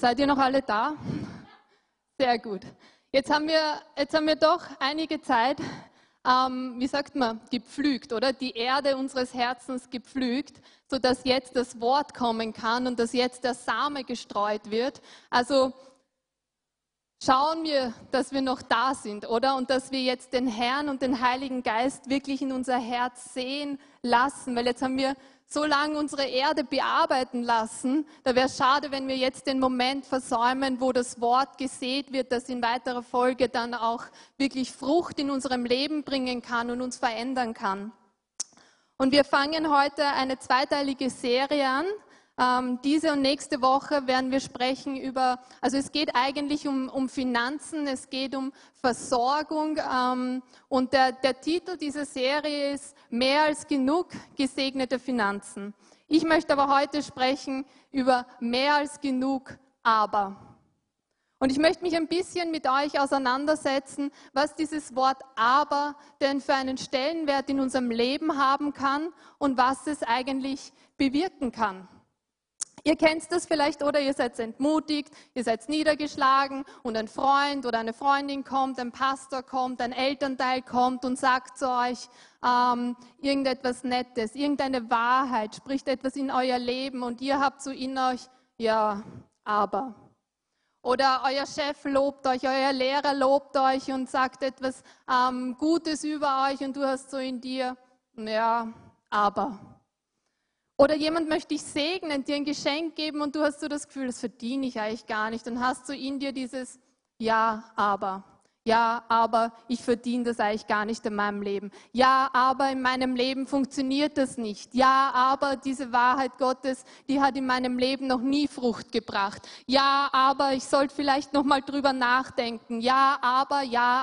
Seid ihr noch alle da? Sehr gut. Jetzt haben wir doch einige Zeit, wie sagt man, gepflügt, oder? Die Erde unseres Herzens gepflügt, sodass jetzt das Wort kommen kann und dass jetzt der Same gestreut wird. Also schauen wir, dass wir noch da sind, oder? Und dass wir jetzt den Herrn und den Heiligen Geist wirklich in unser Herz sehen lassen, weil jetzt haben wir so lange unsere Erde bearbeiten lassen. Da wäre es schade, wenn wir jetzt den Moment versäumen, wo das Wort gesät wird, das in weiterer Folge dann auch wirklich Frucht in unserem Leben bringen kann und uns verändern kann. Und wir fangen heute eine zweiteilige Serie an. Diese und nächste Woche werden wir sprechen über, also es geht eigentlich um Finanzen, es geht um Versorgung und der Titel dieser Serie ist Mehr als genug gesegnete Finanzen. Ich möchte aber heute sprechen über mehr als genug, aber. Und ich möchte mich ein bisschen mit euch auseinandersetzen, was dieses Wort aber denn für einen Stellenwert in unserem Leben haben kann und was es eigentlich bewirken kann. Ihr kennt das vielleicht, oder ihr seid entmutigt, ihr seid niedergeschlagen und ein Freund oder eine Freundin kommt, ein Pastor kommt, ein Elternteil kommt und sagt zu euch irgendetwas Nettes, irgendeine Wahrheit, spricht etwas in euer Leben und ihr habt so in euch, ja, aber. Oder euer Chef lobt euch, euer Lehrer lobt euch und sagt etwas Gutes über euch und du hast so in dir, ja, aber. Oder jemand möchte dich segnen, dir ein Geschenk geben und du hast so das Gefühl, das verdiene ich eigentlich gar nicht. Dann hast du in dir dieses Ja, aber ich verdiene das eigentlich gar nicht in meinem Leben. Ja, aber in meinem Leben funktioniert das nicht. Ja, aber diese Wahrheit Gottes, die hat in meinem Leben noch nie Frucht gebracht. Ja, aber ich sollte vielleicht noch mal drüber nachdenken. Ja, aber.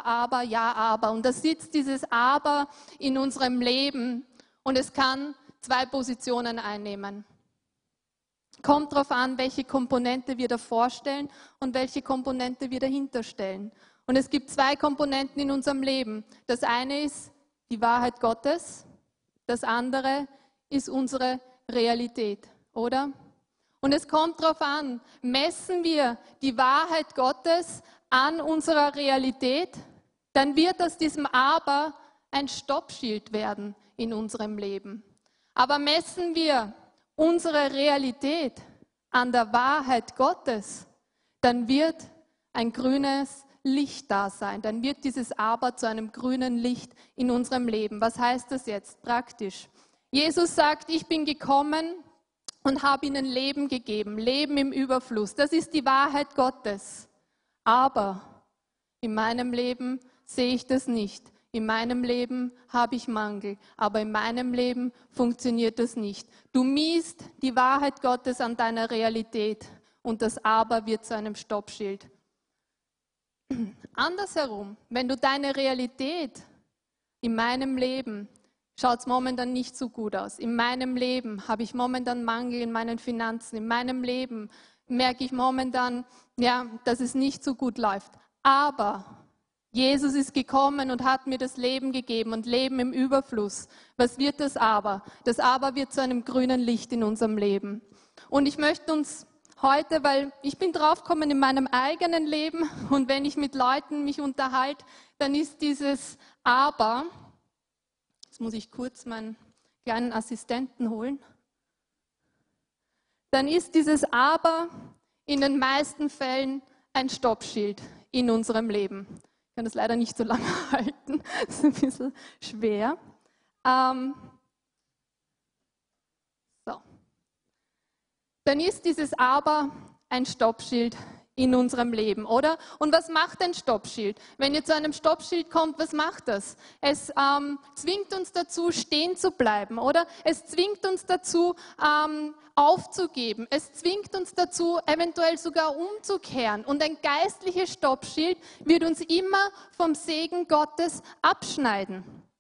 Und da sitzt dieses Aber in unserem Leben und es kann zwei Positionen einnehmen. Kommt darauf an, welche Komponente wir davor stellen und welche Komponente wir dahinter stellen. Und es gibt zwei Komponenten in unserem Leben. Das eine ist die Wahrheit Gottes, das andere ist unsere Realität, oder? Und es kommt darauf an, messen wir die Wahrheit Gottes an unserer Realität, dann wird aus diesem Aber ein Stoppschild werden in unserem Leben. Aber messen wir unsere Realität an der Wahrheit Gottes, dann wird ein grünes Licht da sein. Dann wird dieses Aber zu einem grünen Licht in unserem Leben. Was heißt das jetzt praktisch? Jesus sagt, ich bin gekommen und habe ihnen Leben gegeben, Leben im Überfluss. Das ist die Wahrheit Gottes. Aber in meinem Leben sehe ich das nicht. In meinem Leben habe ich Mangel, aber in meinem Leben funktioniert das nicht. Du misst die Wahrheit Gottes an deiner Realität und das Aber wird zu einem Stoppschild. Andersherum, wenn du deine Realität in meinem Leben, schaut es momentan nicht so gut aus. In meinem Leben habe ich momentan Mangel in meinen Finanzen. In meinem Leben merke ich momentan, ja, dass es nicht so gut läuft. Aber Jesus ist gekommen und hat mir das Leben gegeben und Leben im Überfluss. Was wird das Aber? Das Aber wird zu einem grünen Licht in unserem Leben. Und ich möchte uns heute, weil ich bin draufgekommen in meinem eigenen Leben und wenn ich mit Leuten mich unterhalte, dann ist dieses Aber, jetzt muss ich kurz meinen kleinen Assistenten holen, dann ist dieses Aber in den meisten Fällen ein Stoppschild in unserem Leben. Ich kann das leider nicht so lange halten, das ist ein bisschen schwer. Dann ist dieses Aber ein Stoppschild in unserem Leben, oder? Und was macht ein Stoppschild? Wenn ihr zu einem Stoppschild kommt, was macht das? Es zwingt uns dazu, stehen zu bleiben, oder? Es zwingt uns dazu, aufzugeben. Es zwingt uns dazu, eventuell sogar umzukehren. Und ein geistliches Stoppschild wird uns immer vom Segen Gottes abschneiden.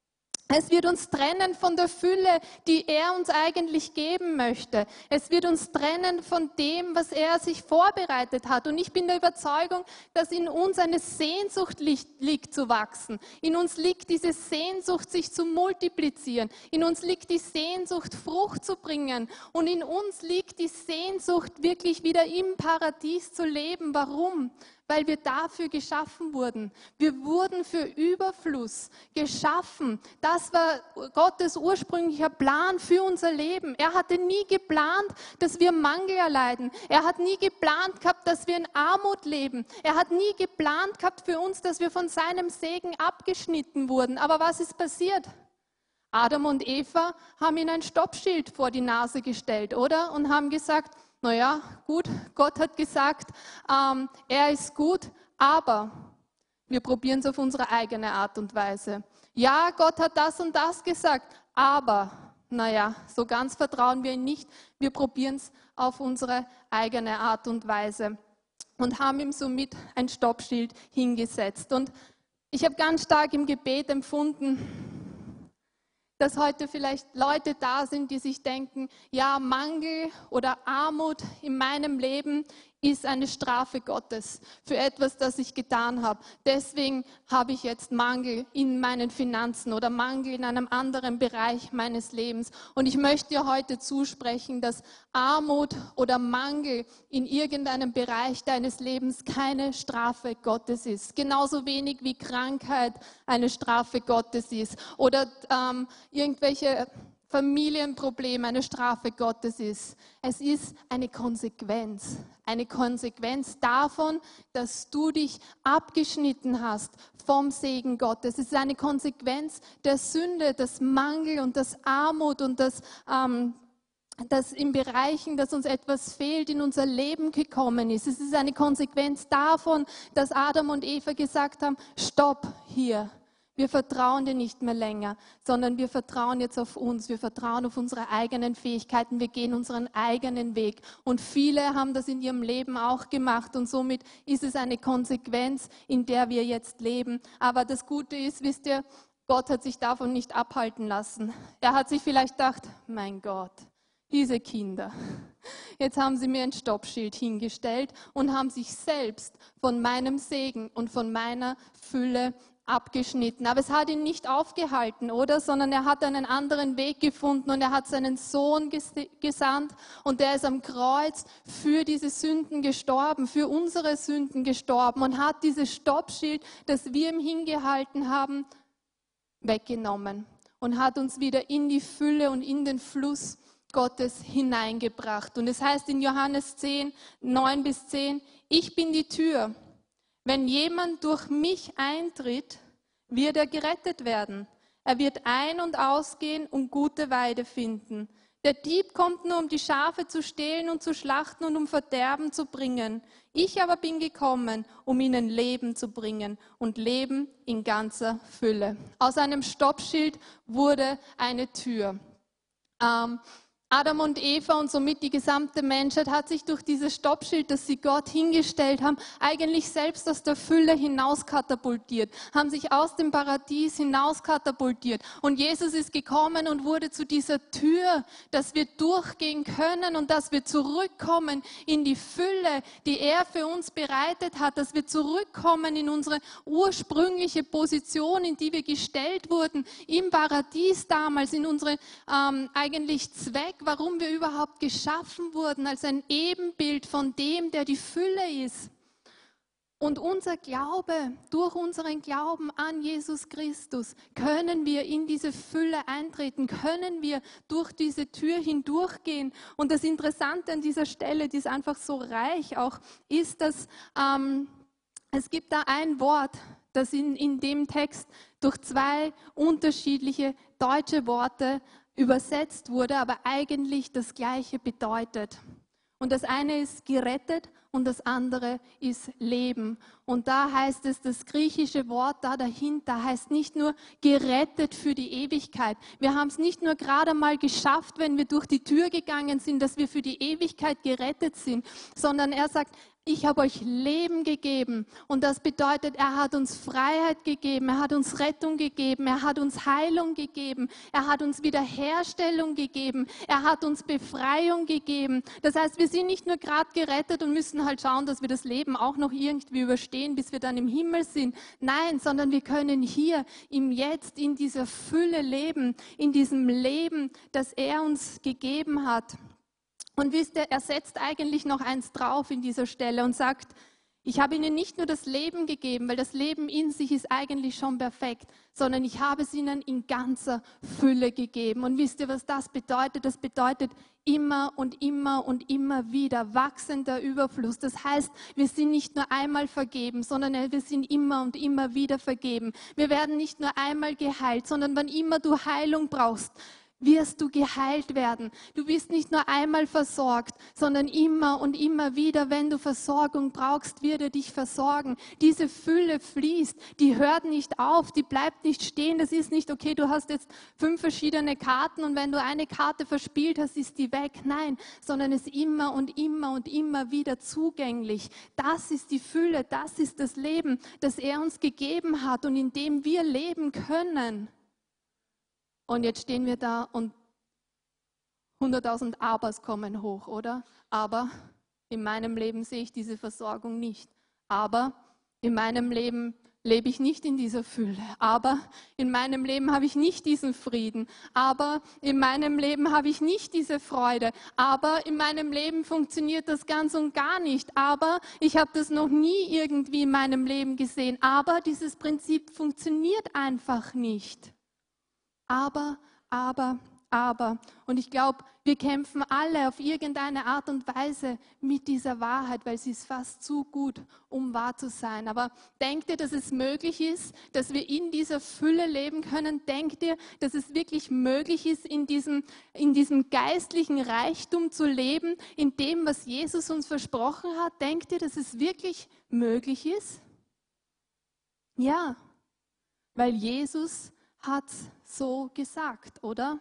Es wird uns trennen von der Fülle, die er uns eigentlich geben möchte. Es wird uns trennen von dem, was er sich vorbereitet hat. Und ich bin der Überzeugung, dass in uns eine Sehnsucht liegt zu wachsen. In uns liegt diese Sehnsucht, sich zu multiplizieren. In uns liegt die Sehnsucht, Frucht zu bringen. Und in uns liegt die Sehnsucht, wirklich wieder im Paradies zu leben. Warum? Weil wir dafür geschaffen wurden. Wir wurden für Überfluss geschaffen. Das war Gottes ursprünglicher Plan für unser Leben. Er hatte nie geplant, dass wir Mangel erleiden. Er hat nie geplant gehabt, dass wir in Armut leben. Er hat nie geplant gehabt für uns, dass wir von seinem Segen abgeschnitten wurden. Aber was ist passiert? Adam und Eva haben ihm ein Stoppschild vor die Nase gestellt, oder? Und haben gesagt, naja, gut, Gott hat gesagt, er ist gut, aber wir probieren es auf unsere eigene Art und Weise. Ja, Gott hat das und das gesagt, aber, naja, so ganz vertrauen wir ihm nicht. Wir probieren es auf unsere eigene Art und Weise und haben ihm somit ein Stoppschild hingesetzt. Und ich habe ganz stark im Gebet empfunden, dass heute vielleicht Leute da sind, die sich denken, ja, Mangel oder Armut in meinem Leben ist eine Strafe Gottes für etwas, das ich getan habe. Deswegen habe ich jetzt Mangel in meinen Finanzen oder Mangel in einem anderen Bereich meines Lebens. Und ich möchte dir heute zusprechen, dass Armut oder Mangel in irgendeinem Bereich deines Lebens keine Strafe Gottes ist. Genauso wenig wie Krankheit eine Strafe Gottes ist oder irgendwelche Familienproblem eine Strafe Gottes ist. Es ist eine Konsequenz davon, dass du dich abgeschnitten hast vom Segen Gottes. Es ist eine Konsequenz der Sünde, des Mangel und des Armut und dass in Bereichen, dass uns etwas fehlt, in unser Leben gekommen ist. Es ist eine Konsequenz davon, dass Adam und Eva gesagt haben, stopp hier. Wir vertrauen dir nicht mehr länger, sondern wir vertrauen jetzt auf uns. Wir vertrauen auf unsere eigenen Fähigkeiten. Wir gehen unseren eigenen Weg. Und viele haben das in ihrem Leben auch gemacht. Und somit ist es eine Konsequenz, in der wir jetzt leben. Aber das Gute ist, wisst ihr, Gott hat sich davon nicht abhalten lassen. Er hat sich vielleicht gedacht, mein Gott, diese Kinder, jetzt haben sie mir ein Stoppschild hingestellt und haben sich selbst von meinem Segen und von meiner Fülle abgeschnitten. Aber es hat ihn nicht aufgehalten, oder? Sondern er hat einen anderen Weg gefunden und er hat seinen Sohn gesandt und der ist am Kreuz für diese Sünden gestorben, für unsere Sünden gestorben und hat dieses Stoppschild, das wir ihm hingehalten haben, weggenommen und hat uns wieder in die Fülle und in den Fluss Gottes hineingebracht. Und es heißt in Johannes 10, 9-10, ich bin die Tür. Wenn jemand durch mich eintritt, wird er gerettet werden. Er wird ein- und ausgehen und gute Weide finden. Der Dieb kommt nur, um die Schafe zu stehlen und zu schlachten und um Verderben zu bringen. Ich aber bin gekommen, um ihnen Leben zu bringen und Leben in ganzer Fülle. Aus einem Stoppschild wurde eine Tür. Adam und Eva und somit die gesamte Menschheit hat sich durch dieses Stoppschild, das sie Gott hingestellt haben, eigentlich selbst aus der Fülle hinauskatapultiert, haben sich aus dem Paradies hinauskatapultiert. Und Jesus ist gekommen und wurde zu dieser Tür, dass wir durchgehen können und dass wir zurückkommen in die Fülle, die er für uns bereitet hat, dass wir zurückkommen in unsere ursprüngliche Position, in die wir gestellt wurden, im Paradies damals, in unsere eigentlich Zweck, warum wir überhaupt geschaffen wurden, als ein Ebenbild von dem, der die Fülle ist. Und unser Glaube, durch unseren Glauben an Jesus Christus, können wir in diese Fülle eintreten, können wir durch diese Tür hindurchgehen. Und das Interessante an dieser Stelle, die ist einfach so reich auch, ist, dass es gibt da ein Wort, das in dem Text durch zwei unterschiedliche deutsche Worte übersetzt wurde, aber eigentlich das Gleiche bedeutet. Und das eine ist gerettet und das andere ist Leben. Und da heißt es, das griechische Wort da dahinter heißt nicht nur gerettet für die Ewigkeit. Wir haben es nicht nur gerade mal geschafft, wenn wir durch die Tür gegangen sind, dass wir für die Ewigkeit gerettet sind, sondern er sagt, ich habe euch Leben gegeben und das bedeutet, er hat uns Freiheit gegeben, er hat uns Rettung gegeben, er hat uns Heilung gegeben, er hat uns Wiederherstellung gegeben, er hat uns Befreiung gegeben. Das heißt, wir sind nicht nur gerade gerettet und müssen halt schauen, dass wir das Leben auch noch irgendwie überstehen, bis wir dann im Himmel sind. Nein, sondern wir können hier im Jetzt, in dieser Fülle leben, in diesem Leben, das er uns gegeben hat. Und wisst ihr, er setzt eigentlich noch eins drauf in dieser Stelle und sagt, ich habe ihnen nicht nur das Leben gegeben, weil das Leben in sich ist eigentlich schon perfekt, sondern ich habe es ihnen in ganzer Fülle gegeben. Und wisst ihr, was das bedeutet? Das bedeutet immer und immer und immer wieder wachsender Überfluss. Das heißt, wir sind nicht nur einmal vergeben, sondern wir sind immer und immer wieder vergeben. Wir werden nicht nur einmal geheilt, sondern wann immer du Heilung brauchst, wirst du geheilt werden. Du bist nicht nur einmal versorgt, sondern immer und immer wieder, wenn du Versorgung brauchst, wird er dich versorgen. Diese Fülle fließt, die hört nicht auf, die bleibt nicht stehen. Das ist nicht, okay, du hast jetzt 5 verschiedene Karten und wenn du eine Karte verspielt hast, ist die weg. Nein, sondern es ist immer und immer und immer wieder zugänglich. Das ist die Fülle, das ist das Leben, das er uns gegeben hat und in dem wir leben können. Und jetzt stehen wir da und 100.000 Abers kommen hoch, oder? Aber in meinem Leben sehe ich diese Versorgung nicht. Aber in meinem Leben lebe ich nicht in dieser Fülle. Aber in meinem Leben habe ich nicht diesen Frieden. Aber in meinem Leben habe ich nicht diese Freude. Aber in meinem Leben funktioniert das ganz und gar nicht. Aber ich habe das noch nie irgendwie in meinem Leben gesehen. Aber dieses Prinzip funktioniert einfach nicht. Aber. Und ich glaube, wir kämpfen alle auf irgendeine Art und Weise mit dieser Wahrheit, weil sie ist fast zu gut, um wahr zu sein. Aber denkt ihr, dass es möglich ist, dass wir in dieser Fülle leben können? Denkt ihr, dass es wirklich möglich ist, in diesem geistlichen Reichtum zu leben, in dem, was Jesus uns versprochen hat? Denkt ihr, dass es wirklich möglich ist? Ja, weil Jesus hat so gesagt, oder?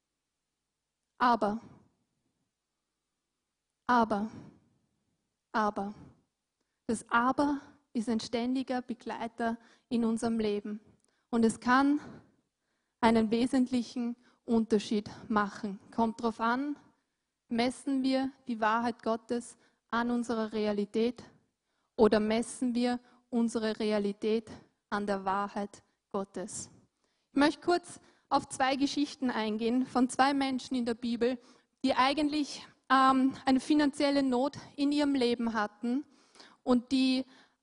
Aber. Das Aber ist ein ständiger Begleiter in unserem Leben. Und es kann einen wesentlichen Unterschied machen. Kommt drauf an, messen wir die Wahrheit Gottes an unserer Realität oder messen wir unsere Realität an der Wahrheit Gottes? Ich möchte kurz auf 2 Geschichten eingehen von 2 Menschen in der Bibel, die eigentlich eine finanzielle Not in ihrem Leben hatten und die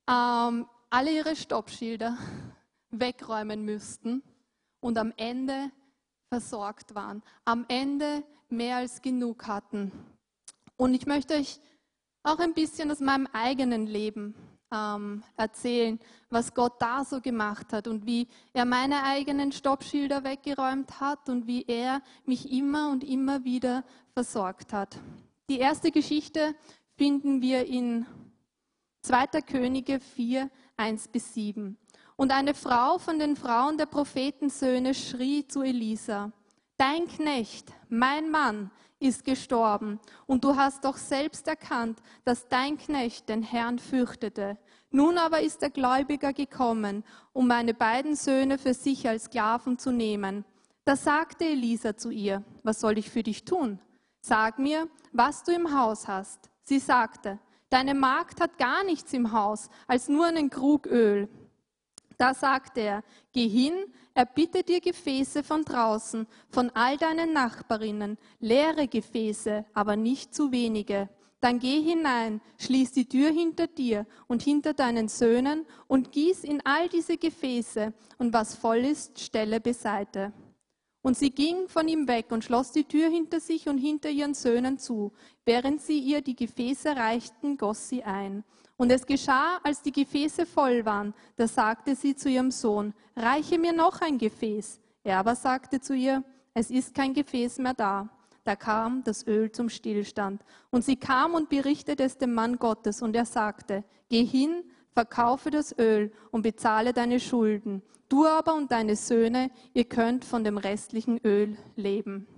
alle ihre Stoppschilder wegräumen müssten und am Ende versorgt waren, am Ende mehr als genug hatten. Und ich möchte euch auch ein bisschen aus meinem eigenen Leben erzählen, was Gott da so gemacht hat und wie er meine eigenen Stoppschilder weggeräumt hat und wie er mich immer und immer wieder versorgt hat. Die erste Geschichte finden wir in 2. Könige 4, 1-7. Und eine Frau von den Frauen der Prophetensöhne schrie zu Elisa: Dein Knecht, mein Mann, ist gestorben, und du hast doch selbst erkannt, dass dein Knecht den Herrn fürchtete. Nun aber ist der Gläubiger gekommen, um meine beiden Söhne für sich als Sklaven zu nehmen. Da sagte Elisa zu ihr: Was soll ich für dich tun? Sag mir, was du im Haus hast. Sie sagte: Deine Magd hat gar nichts im Haus, als nur einen Krug Öl. Da sagte er: Geh hin, erbitte dir Gefäße von draußen, von all deinen Nachbarinnen, leere Gefäße, aber nicht zu wenige. Dann geh hinein, schließ die Tür hinter dir und hinter deinen Söhnen und gieß in all diese Gefäße, und was voll ist, stelle beiseite. Und sie ging von ihm weg und schloss die Tür hinter sich und hinter ihren Söhnen zu. Während sie ihr die Gefäße reichten, goss sie ein. Und es geschah, als die Gefäße voll waren, da sagte sie zu ihrem Sohn: Reiche mir noch ein Gefäß. Er aber sagte zu ihr: Es ist kein Gefäß mehr da. da kam das Öl zum Stillstand. Und sie kam und berichtete es dem Mann Gottes, und er sagte, geh hin, verkaufe das Öl und bezahle deine Schulden. Du aber und deine Söhne, ihr könnt von dem restlichen Öl leben.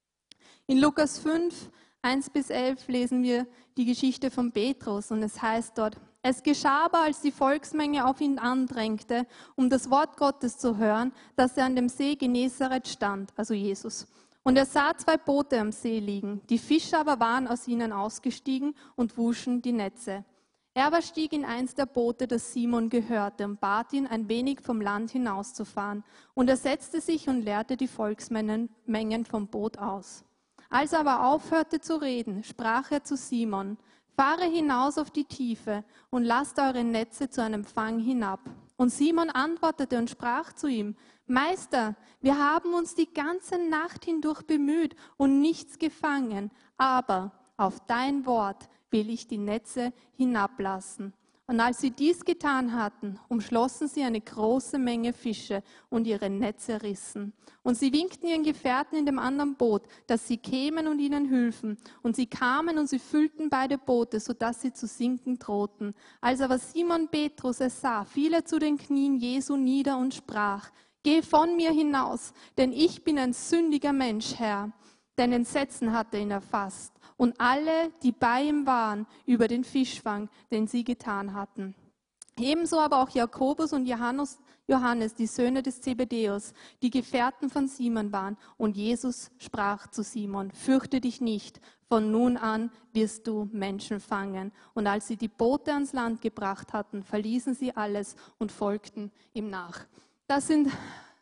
In Lukas 5, 1-11 lesen wir die Geschichte von Petrus, und es heißt dort, es geschah aber, als die Volksmenge auf ihn andrängte, um das Wort Gottes zu hören, dass er an dem See Genezareth stand, also Jesus. Und er sah 2 Boote am See liegen. Die Fischer aber waren aus ihnen ausgestiegen und wuschen die Netze. Er aber stieg in eins der Boote, das Simon gehörte, und bat ihn, ein wenig vom Land hinauszufahren. Und er setzte sich und leerte die Volksmengen vom Boot aus. Als er aber aufhörte zu reden, sprach er zu Simon, fahre hinaus auf die Tiefe und lasst eure Netze zu einem Fang hinab. Und Simon antwortete und sprach zu ihm, Meister, wir haben uns die ganze Nacht hindurch bemüht und nichts gefangen, aber auf dein Wort will ich die Netze hinablassen. Und als sie dies getan hatten, umschlossen sie eine große Menge Fische und ihre Netze rissen. Und sie winkten ihren Gefährten in dem anderen Boot, dass sie kämen und ihnen hülfen. Und sie kamen und sie füllten beide Boote, sodass sie zu sinken drohten. Als aber Simon Petrus es sah, fiel er zu den Knien Jesu nieder und sprach, Geh von mir hinaus, denn ich bin ein sündiger Mensch, Herr. Denn Entsetzen hatte ihn erfasst. Und alle, die bei ihm waren, über den Fischfang, den sie getan hatten. Ebenso aber auch Jakobus und Johannes, die Söhne des Zebedäus, die Gefährten von Simon waren. Und Jesus sprach zu Simon, fürchte dich nicht, von nun an wirst du Menschen fangen. Und als sie die Boote ans Land gebracht hatten, verließen sie alles und folgten ihm nach. Das sind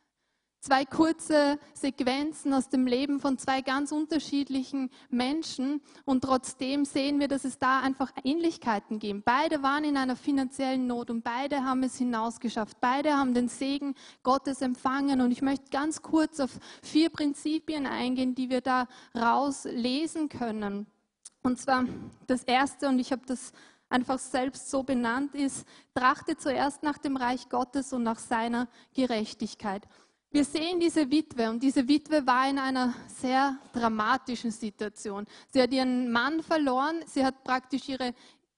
2 kurze Sequenzen aus dem Leben von 2 ganz unterschiedlichen Menschen, und trotzdem sehen wir, dass es da einfach Ähnlichkeiten gibt. Beide waren in einer finanziellen Not und beide haben es hinausgeschafft. Beide haben den Segen Gottes empfangen, und ich möchte ganz kurz auf 4 Prinzipien eingehen, die wir da rauslesen können. Und zwar das erste, und ich habe das einfach selbst so benannt, ist, trachte zuerst nach dem Reich Gottes und nach seiner Gerechtigkeit. Wir sehen diese Witwe, und diese Witwe war in einer sehr dramatischen Situation. Sie hat ihren Mann verloren, sie hat praktisch ihre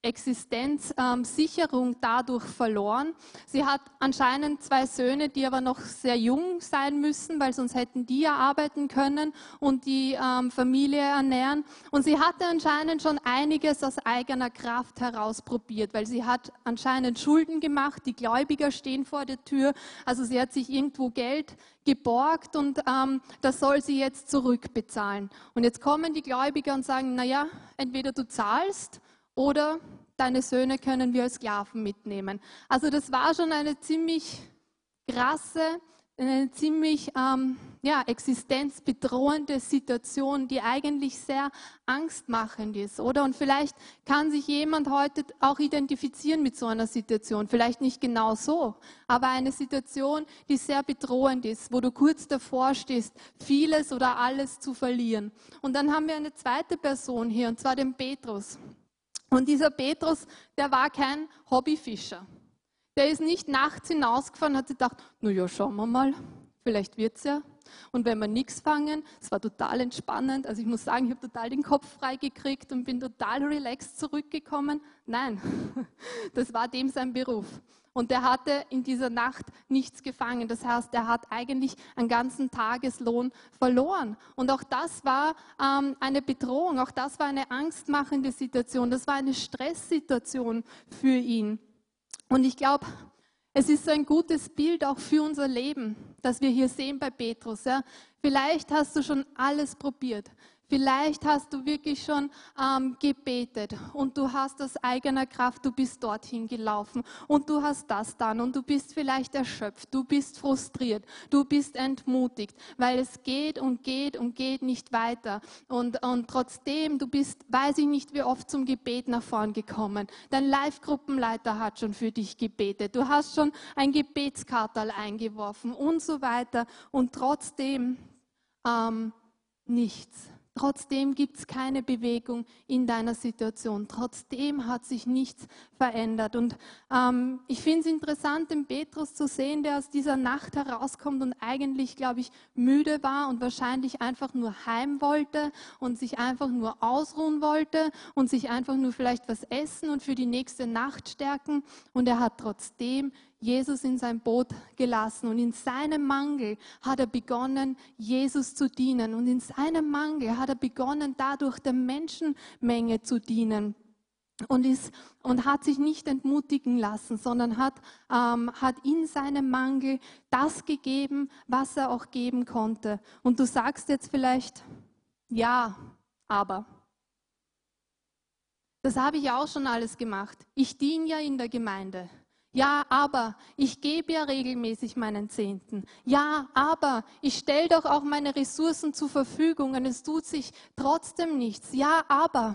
Existenzsicherung dadurch verloren. Sie hat anscheinend 2 Söhne, die aber noch sehr jung sein müssen, weil sonst hätten die ja arbeiten können und die Familie ernähren. Und sie hatte anscheinend schon einiges aus eigener Kraft heraus probiert, weil sie hat anscheinend Schulden gemacht, die Gläubiger stehen vor der Tür. Also sie hat sich irgendwo Geld geborgt, und das soll sie jetzt zurückbezahlen. Und jetzt kommen die Gläubiger und sagen, naja, entweder du zahlst, oder deine Söhne können wir als Sklaven mitnehmen. Also das war schon eine ziemlich krasse, eine ziemlich existenzbedrohende Situation, die eigentlich sehr angstmachend ist, oder? Und vielleicht kann sich jemand heute auch identifizieren mit so einer Situation. Vielleicht nicht genau so, aber eine Situation, die sehr bedrohend ist, wo du kurz davor stehst, vieles oder alles zu verlieren. Und dann haben wir eine zweite Person hier, und zwar den Petrus. Und dieser Petrus, der war kein Hobbyfischer. Der ist nicht nachts hinausgefahren und hat sich gedacht, na ja, schauen wir mal, vielleicht wird's ja. Und wenn wir nichts fangen, es war total entspannend. Also ich muss sagen, ich habe total den Kopf frei gekriegt und bin total relaxed zurückgekommen. Nein, das war dem sein Beruf. Und der hatte in dieser Nacht nichts gefangen. Das heißt, er hat eigentlich einen ganzen Tageslohn verloren. Und auch das war eine Bedrohung, auch das war eine angstmachende Situation, das war eine Stresssituation für ihn. Und ich glaube, es ist so ein gutes Bild auch für unser Leben, das wir hier sehen bei Petrus. Ja. Vielleicht hast du schon alles probiert. Vielleicht hast du wirklich schon gebetet und du hast aus eigener Kraft, du bist dorthin gelaufen und du hast das dann und du bist vielleicht erschöpft, du bist frustriert, du bist entmutigt, weil es geht und geht und geht nicht weiter. Und trotzdem, du bist, weiß ich nicht, wie oft zum Gebet nach vorn gekommen. Dein Live-Gruppenleiter hat schon für dich gebetet, du hast schon ein Gebetskartal eingeworfen und so weiter und trotzdem nichts. Trotzdem gibt es keine Bewegung in deiner Situation. Trotzdem hat sich nichts verändert. Und ich finde es interessant, den Petrus zu sehen, der aus dieser Nacht herauskommt und eigentlich, glaube ich, müde war und wahrscheinlich einfach nur heim wollte und sich einfach nur ausruhen wollte und sich einfach nur vielleicht was essen und für die nächste Nacht stärken. Und er hat trotzdem Jesus in sein Boot gelassen und in seinem Mangel hat er begonnen, Jesus zu dienen und in seinem Mangel hat er begonnen, dadurch der Menschenmenge zu dienen und hat sich nicht entmutigen lassen, sondern hat in seinem Mangel das gegeben, was er auch geben konnte. Und du sagst jetzt vielleicht, ja, aber. Das habe ich auch schon alles gemacht. Ich diene ja in der Gemeinde. Ja, aber ich gebe ja regelmäßig meinen Zehnten. Ja, aber ich stelle doch auch meine Ressourcen zur Verfügung und es tut sich trotzdem nichts. Ja, aber.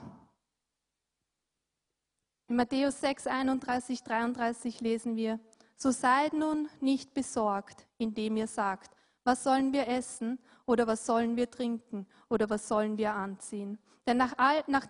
In Matthäus 6, 31, 33 lesen wir, so seid nun nicht besorgt, indem ihr sagt, was sollen wir essen oder was sollen wir trinken oder was sollen wir anziehen? Denn nach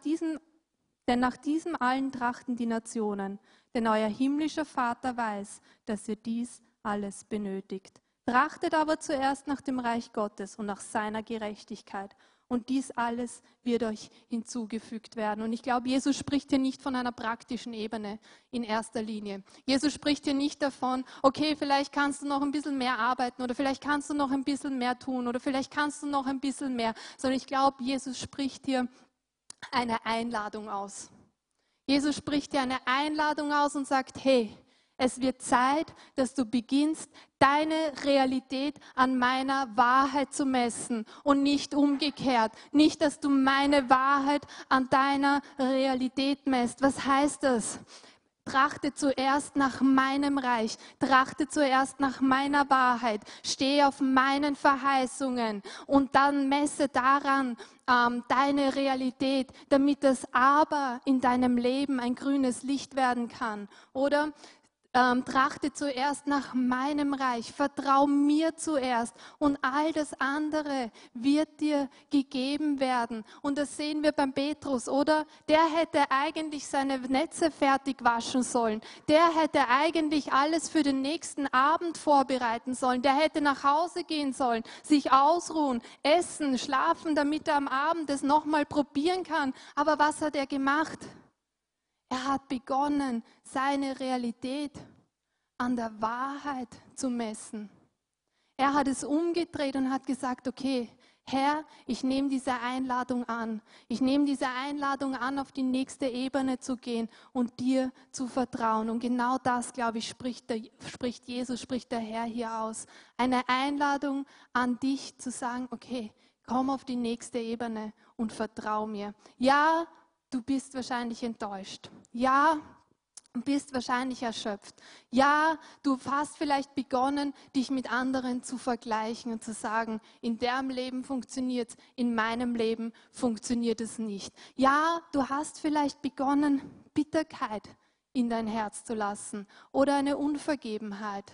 diesem allen trachten die Nationen, denn euer himmlischer Vater weiß, dass ihr dies alles benötigt. Trachtet aber zuerst nach dem Reich Gottes und nach seiner Gerechtigkeit. Und dies alles wird euch hinzugefügt werden. Und ich glaube, Jesus spricht hier nicht von einer praktischen Ebene in erster Linie. Jesus spricht hier nicht davon, okay, vielleicht kannst du noch ein bisschen mehr arbeiten oder vielleicht kannst du noch ein bisschen mehr tun oder vielleicht kannst du noch ein bisschen mehr. Sondern ich glaube, Jesus spricht hier eine Einladung aus. Jesus spricht dir eine Einladung aus und sagt, hey, es wird Zeit, dass du beginnst, deine Realität an meiner Wahrheit zu messen und nicht umgekehrt. Nicht, dass du meine Wahrheit an deiner Realität messt. Was heißt das? Trachte zuerst nach meinem Reich, trachte zuerst nach meiner Wahrheit, stehe auf meinen Verheißungen und dann messe daran deine Realität, damit das Aber in deinem Leben ein grünes Licht werden kann. Oder trachte zuerst nach meinem Reich, vertrau mir zuerst und all das andere wird dir gegeben werden. Und das sehen wir beim Petrus, oder? Der hätte eigentlich seine Netze fertig waschen sollen. Der hätte eigentlich alles für den nächsten Abend vorbereiten sollen. Der hätte nach Hause gehen sollen, sich ausruhen, essen, schlafen, damit er am Abend es nochmal probieren kann. Aber was hat er gemacht? Er hat begonnen, seine Realität an der Wahrheit zu messen. Er hat es umgedreht und hat gesagt, okay, Herr, ich nehme diese Einladung an. Ich nehme diese Einladung an, auf die nächste Ebene zu gehen und dir zu vertrauen. Und genau das, glaube ich, spricht Jesus, spricht der Herr hier aus. Eine Einladung an dich zu sagen, okay, komm auf die nächste Ebene und vertrau mir. Ja, du bist wahrscheinlich enttäuscht. Ja, du bist wahrscheinlich erschöpft. Ja, du hast vielleicht begonnen, dich mit anderen zu vergleichen und zu sagen, in deren Leben funktioniert es, in meinem Leben funktioniert es nicht. Ja, du hast vielleicht begonnen, Bitterkeit in dein Herz zu lassen oder eine Unvergebenheit.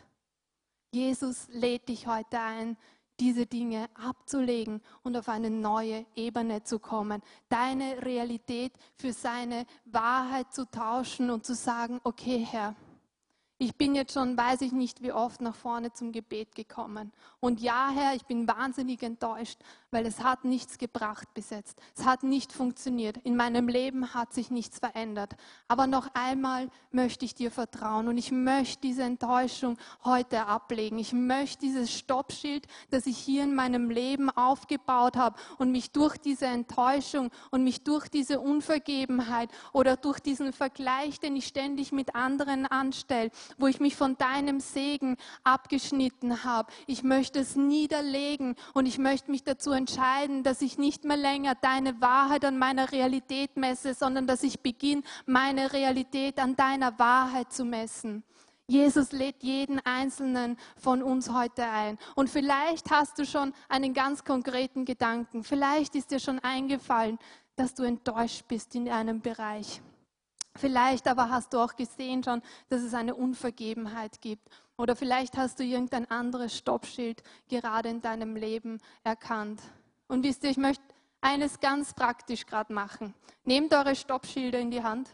Jesus lädt dich heute ein, diese Dinge abzulegen und auf eine neue Ebene zu kommen. Deine Realität für seine Wahrheit zu tauschen und zu sagen, okay Herr, ich bin jetzt schon, weiß ich nicht, wie oft nach vorne zum Gebet gekommen. Und ja, Herr, ich bin wahnsinnig enttäuscht, weil es hat nichts gebracht bis jetzt. Es hat nicht funktioniert. In meinem Leben hat sich nichts verändert. Aber noch einmal möchte ich dir vertrauen und ich möchte diese Enttäuschung heute ablegen. Ich möchte dieses Stoppschild, das ich hier in meinem Leben aufgebaut habe und mich durch diese Enttäuschung und mich durch diese Unvergebenheit oder durch diesen Vergleich, den ich ständig mit anderen anstelle, wo ich mich von deinem Segen abgeschnitten habe. Ich möchte es niederlegen und ich möchte mich dazu entscheiden, dass ich nicht mehr länger deine Wahrheit an meiner Realität messe, sondern dass ich beginne, meine Realität an deiner Wahrheit zu messen. Jesus lädt jeden Einzelnen von uns heute ein. Und vielleicht hast du schon einen ganz konkreten Gedanken. Vielleicht ist dir schon eingefallen, dass du enttäuscht bist in einem Bereich. Vielleicht aber hast du auch gesehen schon, dass es eine Unvergebenheit gibt. Oder vielleicht hast du irgendein anderes Stoppschild gerade in deinem Leben erkannt. Und wisst ihr, ich möchte eines ganz praktisch gerade machen. Nehmt eure Stoppschilder in die Hand.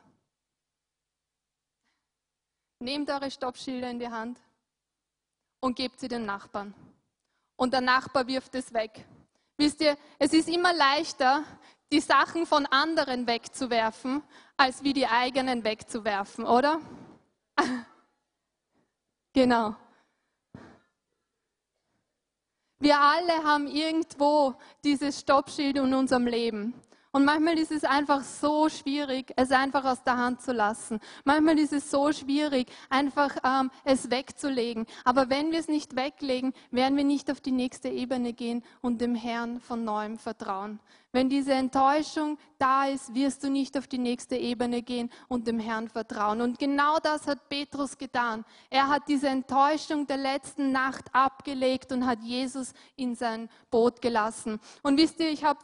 Nehmt eure Stoppschilder in die Hand und gebt sie dem Nachbarn. Und der Nachbar wirft es weg. Wisst ihr, es ist immer leichter, die Sachen von anderen wegzuwerfen, als wie die eigenen wegzuwerfen, oder? Genau. Wir alle haben irgendwo dieses Stoppschild in unserem Leben. Und manchmal ist es einfach so schwierig, es einfach aus der Hand zu lassen. Manchmal ist es so schwierig, einfach es wegzulegen. Aber wenn wir es nicht weglegen, werden wir nicht auf die nächste Ebene gehen und dem Herrn von neuem vertrauen. Wenn diese Enttäuschung da ist, wirst du nicht auf die nächste Ebene gehen und dem Herrn vertrauen. Und genau das hat Petrus getan. Er hat diese Enttäuschung der letzten Nacht abgelegt und hat Jesus in sein Boot gelassen. Und wisst ihr, ich habe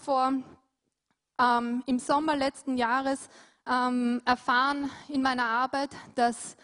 im Sommer letzten Jahres erfahren in meiner Arbeit, dass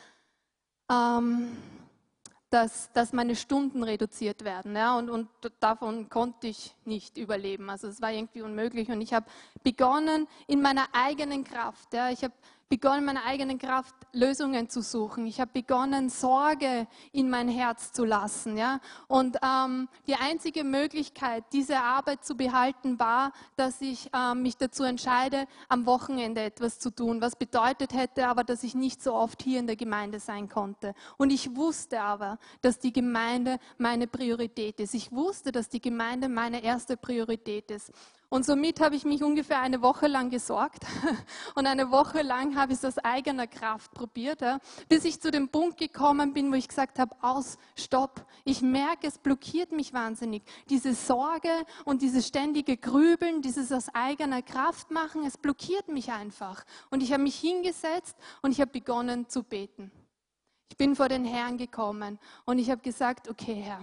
meine Stunden reduziert werden. Ja, und davon konnte ich nicht überleben. Also es war irgendwie unmöglich. Und ich habe begonnen, in meiner eigenen Kraft, ich habe begonnen, in meiner eigenen Kraft Lösungen zu suchen. Ich habe begonnen, Sorge in mein Herz zu lassen. Ja? Und die einzige Möglichkeit, diese Arbeit zu behalten, war, dass ich mich dazu entscheide, am Wochenende etwas zu tun, was bedeutet hätte aber, dass ich nicht so oft hier in der Gemeinde sein konnte. Und ich wusste aber, dass die Gemeinde meine Priorität ist. Ich wusste, dass die Gemeinde meine erste Priorität ist. Und somit habe ich mich ungefähr eine Woche lang gesorgt und eine Woche lang habe ich es aus eigener Kraft probiert, bis ich zu dem Punkt gekommen bin, wo ich gesagt habe, stopp. Ich merke, es blockiert mich wahnsinnig. Diese Sorge und dieses ständige Grübeln, dieses aus eigener Kraft machen, es blockiert mich einfach. Und ich habe mich hingesetzt und ich habe begonnen zu beten. Ich bin vor den Herrn gekommen und ich habe gesagt, okay Herr,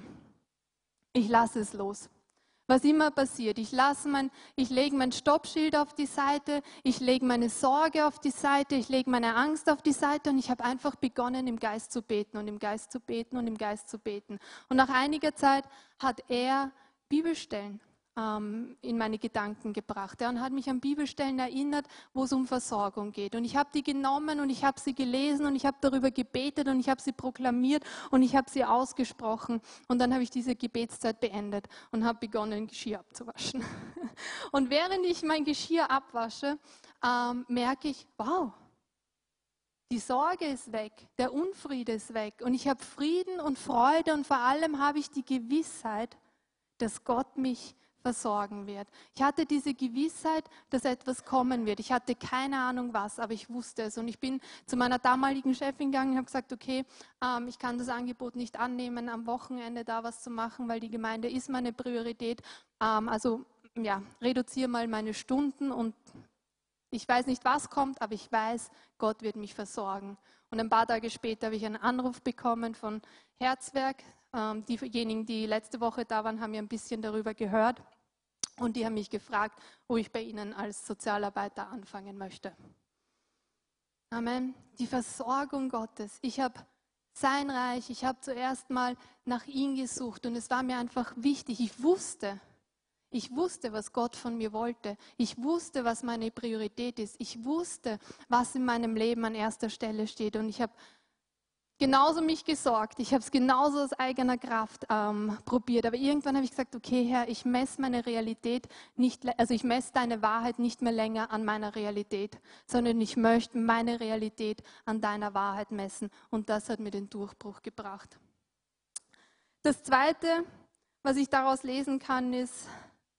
ich lasse es los. Was immer passiert, ich lege mein Stoppschild auf die Seite, ich lege meine Sorge auf die Seite, ich lege meine Angst auf die Seite und ich habe einfach begonnen, im Geist zu beten und im Geist zu beten und im Geist zu beten. Und nach einiger Zeit hat er Bibelstellen in meine Gedanken gebracht. Und hat mich an Bibelstellen erinnert, wo es um Versorgung geht. Und ich habe die genommen und ich habe sie gelesen und ich habe darüber gebetet und ich habe sie proklamiert und ich habe sie ausgesprochen. Und dann habe ich diese Gebetszeit beendet und habe begonnen, Geschirr abzuwaschen. Und während ich mein Geschirr abwasche, merke ich, wow, die Sorge ist weg, der Unfriede ist weg und ich habe Frieden und Freude und vor allem habe ich die Gewissheit, dass Gott mich versorgen wird. Ich hatte diese Gewissheit, dass etwas kommen wird. Ich hatte keine Ahnung was, aber ich wusste es. Und ich bin zu meiner damaligen Chefin gegangen und habe gesagt, okay, ich kann das Angebot nicht annehmen, am Wochenende da was zu machen, weil die Gemeinde ist meine Priorität. Reduziere mal meine Stunden und ich weiß nicht, was kommt, aber ich weiß, Gott wird mich versorgen. Und ein paar Tage später habe ich einen Anruf bekommen von Herzwerk. Diejenigen, die letzte Woche da waren, haben ja ein bisschen darüber gehört. Und die haben mich gefragt, wo ich bei ihnen als Sozialarbeiter anfangen möchte. Amen. Die Versorgung Gottes. Ich habe sein Reich, ich habe zuerst mal nach ihm gesucht und es war mir einfach wichtig. Ich wusste, was Gott von mir wollte. Ich wusste, was meine Priorität ist. Ich wusste, was in meinem Leben an erster Stelle steht. Und ich habe genauso mich gesorgt. Ich habe es genauso aus eigener Kraft probiert. Aber irgendwann habe ich gesagt, okay Herr, ich messe meine Realität ich messe deine Wahrheit nicht mehr länger an meiner Realität, sondern ich möchte meine Realität an deiner Wahrheit messen. Und das hat mir den Durchbruch gebracht. Das Zweite, was ich daraus lesen kann, ist,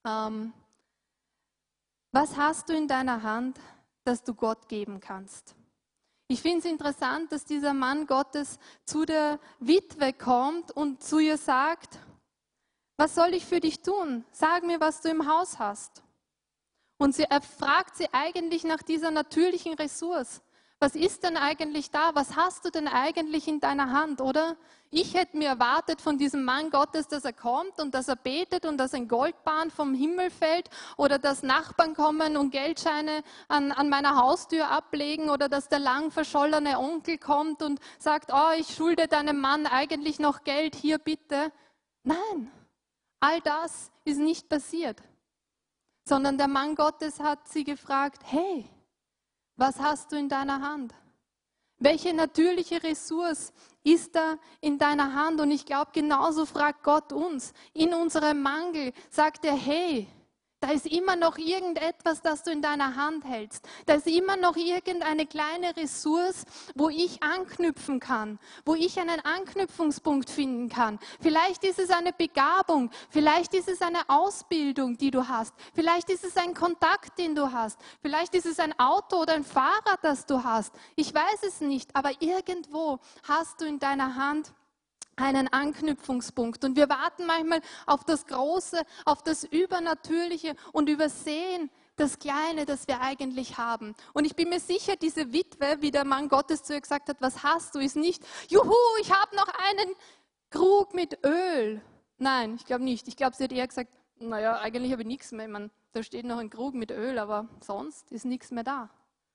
was hast du in deiner Hand, das du Gott geben kannst? Ich finde es interessant, dass dieser Mann Gottes zu der Witwe kommt und zu ihr sagt, was soll ich für dich tun? Sag mir, was du im Haus hast. Und er fragt sie eigentlich nach dieser natürlichen Ressource. Was ist denn eigentlich da? Was hast du denn eigentlich in deiner Hand, oder? Ich hätte mir erwartet von diesem Mann Gottes, dass er kommt und dass er betet und dass ein Goldbahn vom Himmel fällt oder dass Nachbarn kommen und Geldscheine an meiner Haustür ablegen oder dass der lang verschollene Onkel kommt und sagt, oh, ich schulde deinem Mann eigentlich noch Geld, hier bitte. Nein, all das ist nicht passiert. sondern der Mann Gottes hat sie gefragt, hey, was hast du in deiner Hand? Welche natürliche Ressource ist da in deiner Hand? Und ich glaube, genauso fragt Gott uns. In unserem Mangel sagt er, hey, da ist immer noch irgendetwas, das du in deiner Hand hältst. Da ist immer noch irgendeine kleine Ressource, wo ich anknüpfen kann, wo ich einen Anknüpfungspunkt finden kann. Vielleicht ist es eine Begabung, vielleicht ist es eine Ausbildung, die du hast, vielleicht ist es ein Kontakt, den du hast, vielleicht ist es ein Auto oder ein Fahrrad, das du hast. Ich weiß es nicht, aber irgendwo hast du in deiner Hand einen Anknüpfungspunkt. Und wir warten manchmal auf das Große, auf das Übernatürliche und übersehen das Kleine, das wir eigentlich haben. Und ich bin mir sicher, diese Witwe, wie der Mann Gottes zu ihr gesagt hat, was hast du, ist nicht, juhu, ich habe noch einen Krug mit Öl. Nein, ich glaube nicht. Ich glaube, sie hat eher gesagt, naja, eigentlich habe ich nichts mehr. Ich meine, da steht noch ein Krug mit Öl, aber sonst ist nichts mehr da.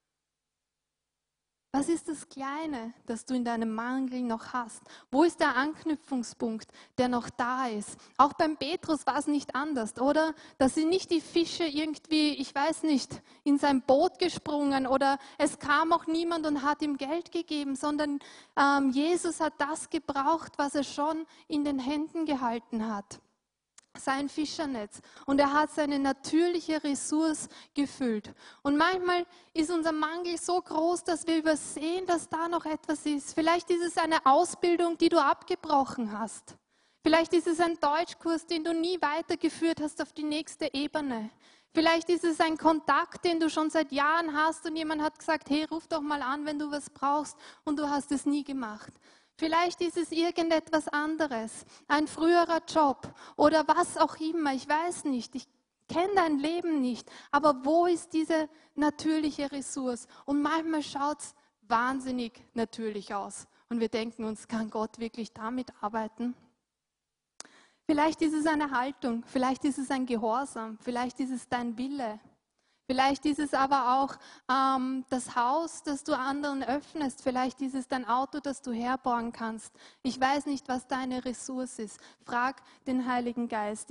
Was ist das Kleine, das du in deinem Mangel noch hast? Wo ist der Anknüpfungspunkt, der noch da ist? Auch beim Petrus war es nicht anders, oder? Da sind nicht die Fische irgendwie, ich weiß nicht, in sein Boot gesprungen oder es kam auch niemand und hat ihm Geld gegeben, sondern Jesus hat das gebraucht, was er schon in den Händen gehalten hat. Sein Fischernetz, und er hat seine natürliche Ressource gefüllt. Und manchmal ist unser Mangel so groß, dass wir übersehen, dass da noch etwas ist. Vielleicht ist es eine Ausbildung, die du abgebrochen hast. Vielleicht ist es ein Deutschkurs, den du nie weitergeführt hast auf die nächste Ebene. Vielleicht ist es ein Kontakt, den du schon seit Jahren hast und jemand hat gesagt, hey, ruf doch mal an, wenn du was brauchst, und du hast es nie gemacht. Vielleicht ist es irgendetwas anderes, ein früherer Job oder was auch immer, ich weiß nicht, ich kenne dein Leben nicht, aber wo ist diese natürliche Ressource? Und manchmal schaut es wahnsinnig natürlich aus und wir denken uns, kann Gott wirklich damit arbeiten? Vielleicht ist es eine Haltung, vielleicht ist es ein Gehorsam, vielleicht ist es dein Wille. Vielleicht ist es aber auch das Haus, das du anderen öffnest. Vielleicht ist es dein Auto, das du herbauen kannst. Ich weiß nicht, was deine Ressource ist. Frag den Heiligen Geist.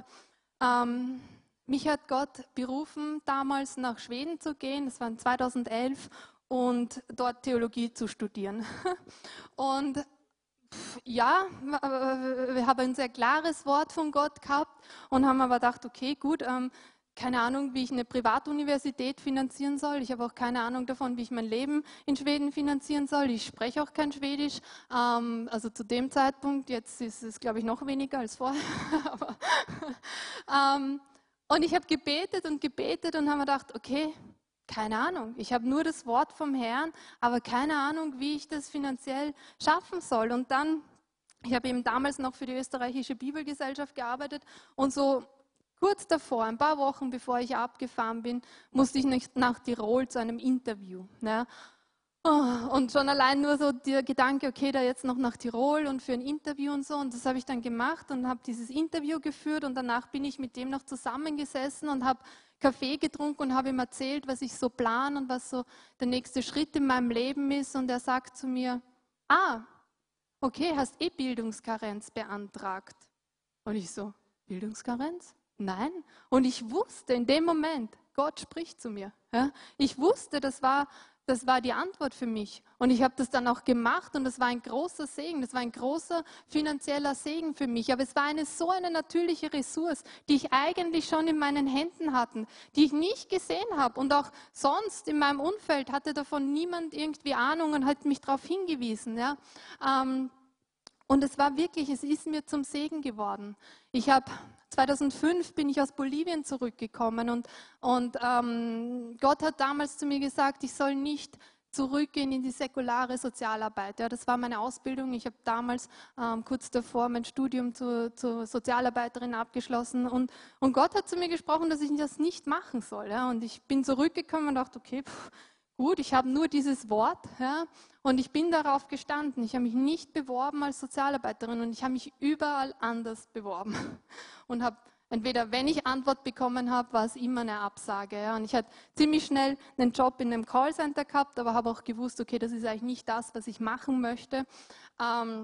Mich hat Gott berufen, damals nach Schweden zu gehen. Das war 2011 und dort Theologie zu studieren. Und ja, wir haben ein sehr klares Wort von Gott gehabt und haben aber gedacht, okay, gut, keine Ahnung, wie ich eine Privatuniversität finanzieren soll. Ich habe auch keine Ahnung davon, wie ich mein Leben in Schweden finanzieren soll. Ich spreche auch kein Schwedisch. Also zu dem Zeitpunkt, jetzt ist es, glaube ich, noch weniger als vorher. Und ich habe gebetet und habe mir gedacht, okay, keine Ahnung. Ich habe nur das Wort vom Herrn, aber keine Ahnung, wie ich das finanziell schaffen soll. Und dann, ich habe eben damals noch für die österreichische Bibelgesellschaft gearbeitet und so kurz davor, ein paar Wochen bevor ich abgefahren bin, musste ich nach Tirol zu einem Interview. Ne? Und schon allein nur so der Gedanke, okay, da jetzt noch nach Tirol und für ein Interview und so. Und das habe ich dann gemacht und habe dieses Interview geführt und danach bin ich mit dem noch zusammengesessen und habe Kaffee getrunken und habe ihm erzählt, was ich so plane und was so der nächste Schritt in meinem Leben ist. Und er sagt zu mir, okay, hast Bildungskarenz beantragt. Und ich so, Bildungskarenz? Nein. Und ich wusste in dem Moment, Gott spricht zu mir. Ja? Ich wusste, das war die Antwort für mich. Und ich habe das dann auch gemacht und das war ein großer Segen, das war ein großer finanzieller Segen für mich. Aber es war so eine natürliche Ressource, die ich eigentlich schon in meinen Händen hatte, die ich nicht gesehen habe. Und auch sonst in meinem Umfeld hatte davon niemand irgendwie Ahnung und hat mich darauf hingewiesen. Ja? Und es war wirklich, es ist mir zum Segen geworden. 2005 bin ich aus Bolivien zurückgekommen und Gott hat damals zu mir gesagt, ich soll nicht zurückgehen in die säkulare Sozialarbeit. Ja, das war meine Ausbildung. Ich habe damals kurz davor mein Studium zur Sozialarbeiterin abgeschlossen und Gott hat zu mir gesprochen, dass ich das nicht machen soll. Ja, und ich bin zurückgekommen und dachte, okay, gut, ich habe nur dieses Wort, ja, und ich bin darauf gestanden. Ich habe mich nicht beworben als Sozialarbeiterin und ich habe mich überall anders beworben. Und habe entweder, wenn ich Antwort bekommen habe, war es immer eine Absage. Ja. Und ich hatte ziemlich schnell einen Job in einem Callcenter gehabt, aber habe auch gewusst, okay, das ist eigentlich nicht das, was ich machen möchte.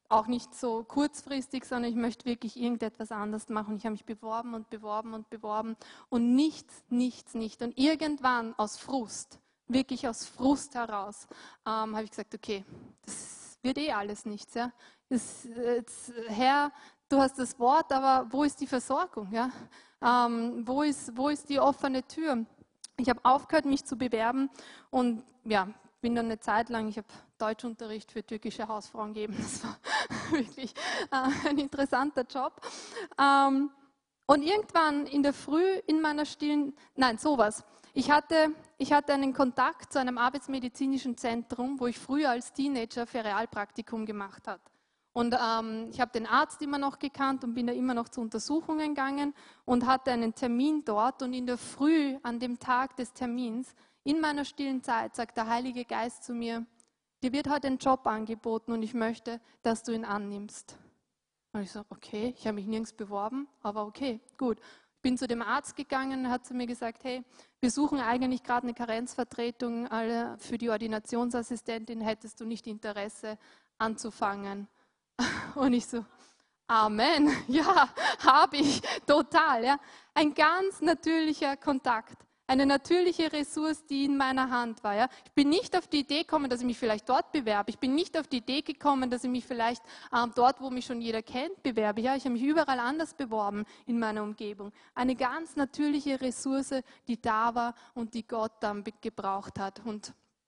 auch nicht so kurzfristig, sondern ich möchte wirklich irgendetwas anderes machen. Ich habe mich beworben und beworben und beworben und nichts, nichts, nicht. Und irgendwann aus Frust, wirklich aus Frust heraus, habe ich gesagt, okay, das wird eh alles nichts. Ja? Herr, du hast das Wort, aber wo ist die Versorgung? Ja? Wo ist die offene Tür? Ich habe aufgehört, mich zu bewerben und ja, bin dann eine Zeit lang, ich habe Deutschunterricht für türkische Hausfrauen gegeben. Das war wirklich ein interessanter Job. Und irgendwann in der Früh in meiner stillen, nein, sowas. Ich hatte einen Kontakt zu einem arbeitsmedizinischen Zentrum, wo ich früher als Teenager Ferialpraktikum gemacht habe. Und ich habe den Arzt immer noch gekannt und bin da immer noch zu Untersuchungen gegangen und hatte einen Termin dort. Und in der Früh, an dem Tag des Termins, in meiner stillen Zeit, sagt der Heilige Geist zu mir, dir wird heute ein Job angeboten und ich möchte, dass du ihn annimmst. Und ich so, okay, ich habe mich nirgends beworben, aber okay, gut. Ich bin zu dem Arzt gegangen und hat zu mir gesagt, hey, wir suchen eigentlich gerade eine Karenzvertretung für die Ordinationsassistentin, hättest du nicht Interesse anzufangen? Und ich so, Amen, ja, habe ich, total. Ja. Ein ganz natürlicher Kontakt, eine natürliche Ressource, die in meiner Hand war. Ja. Ich bin nicht auf die Idee gekommen, dass ich mich vielleicht dort bewerbe. Ich bin nicht auf die Idee gekommen, dass ich mich vielleicht dort, wo mich schon jeder kennt, bewerbe. Ja. Ich habe mich überall anders beworben in meiner Umgebung. Eine ganz natürliche Ressource, die da war und die Gott dann gebraucht hat. Und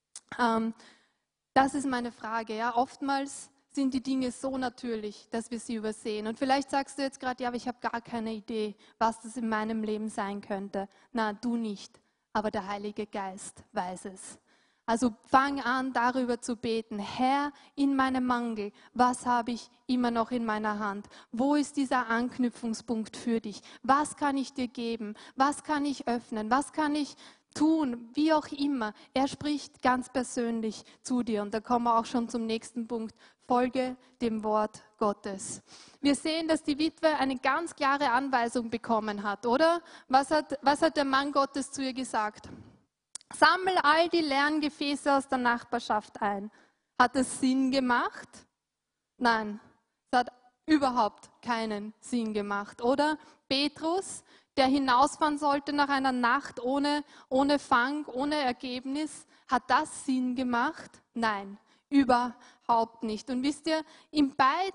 das ist meine Frage. Ja. Oftmals sind die Dinge so natürlich, dass wir sie übersehen. Und vielleicht sagst du jetzt gerade, ja, aber ich habe gar keine Idee, was das in meinem Leben sein könnte. Na, du nicht, aber der Heilige Geist weiß es. Also fang an, darüber zu beten. Herr, in meinem Mangel, was habe ich immer noch in meiner Hand? Wo ist dieser Anknüpfungspunkt für dich? Was kann ich dir geben? Was kann ich öffnen? Was kann ich tun, wie auch immer. Er spricht ganz persönlich zu dir. Und da kommen wir auch schon zum nächsten Punkt. Folge dem Wort Gottes. Wir sehen, dass die Witwe eine ganz klare Anweisung bekommen hat, oder? Was hat der Mann Gottes zu ihr gesagt? Sammel all die leeren Gefäße aus der Nachbarschaft ein. Hat es Sinn gemacht? Nein, es hat überhaupt keinen Sinn gemacht, oder? Petrus, der hinausfahren sollte nach einer Nacht ohne Fang, ohne Ergebnis, hat das Sinn gemacht? Nein, überhaupt nicht. Und wisst ihr, in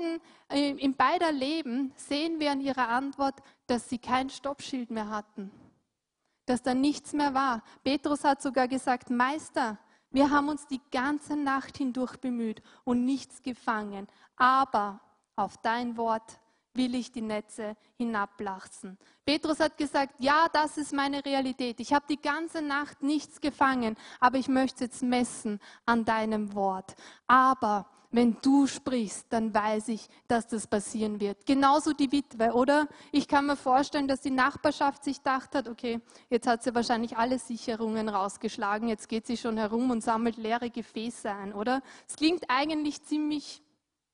beider Leben sehen wir an ihrer Antwort, dass sie kein Stoppschild mehr hatten, dass da nichts mehr war. Petrus hat sogar gesagt, Meister, wir haben uns die ganze Nacht hindurch bemüht und nichts gefangen, aber auf dein Wort will ich die Netze hinablassen. Petrus hat gesagt, ja, das ist meine Realität. Ich habe die ganze Nacht nichts gefangen, aber ich möchte es jetzt messen an deinem Wort. Aber wenn du sprichst, dann weiß ich, dass das passieren wird. Genauso die Witwe, oder? Ich kann mir vorstellen, dass die Nachbarschaft sich gedacht hat, okay, jetzt hat sie wahrscheinlich alle Sicherungen rausgeschlagen, jetzt geht sie schon herum und sammelt leere Gefäße ein, oder? Es klingt eigentlich ziemlich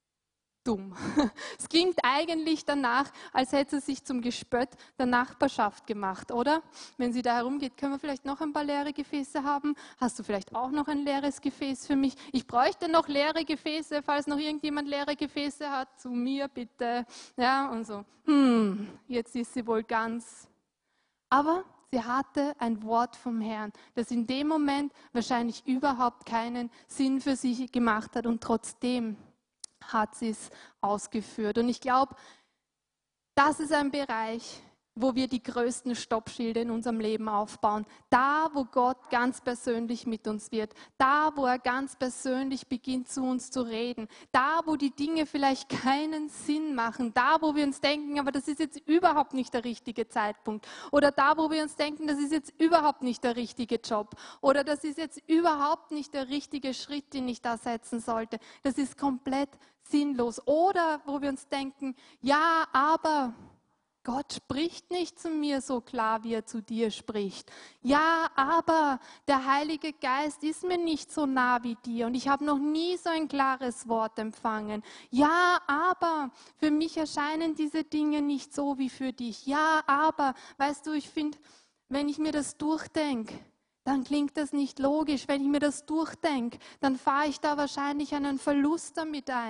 dumm. Es klingt eigentlich danach, als hätte sie sich zum Gespött der Nachbarschaft gemacht, oder? Wenn sie da herumgeht, können wir vielleicht noch ein paar leere Gefäße haben? Hast du vielleicht auch noch ein leeres Gefäß für mich? Ich bräuchte noch leere Gefäße, falls noch irgendjemand leere Gefäße hat, zu mir bitte. Ja, und so, jetzt ist sie wohl ganz. Aber sie hatte ein Wort vom Herrn, das in dem Moment wahrscheinlich überhaupt keinen Sinn für sie gemacht hat und trotzdem hat sie es ausgeführt. Und ich glaube, das ist ein Bereich, wo wir die größten Stoppschilde in unserem Leben aufbauen. Da, wo Gott ganz persönlich mit uns wird. Da, wo er ganz persönlich beginnt, zu uns zu reden. Da, wo die Dinge vielleicht keinen Sinn machen. Da, wo wir uns denken, aber das ist jetzt überhaupt nicht der richtige Zeitpunkt. Oder da, wo wir uns denken, das ist jetzt überhaupt nicht der richtige Job. Oder das ist jetzt überhaupt nicht der richtige Schritt, den ich da setzen sollte. Das ist komplett sinnlos. Oder wo wir uns denken, ja, aber Gott spricht nicht zu mir so klar, wie er zu dir spricht. Ja, aber der Heilige Geist ist mir nicht so nah wie dir und ich habe noch nie so ein klares Wort empfangen. Ja, aber für mich erscheinen diese Dinge nicht so wie für dich. Ja, aber, weißt du, ich finde, wenn ich mir das durchdenke, dann klingt das nicht logisch. Wenn ich mir das durchdenke, dann fahre ich da wahrscheinlich einen Verlust damit ein.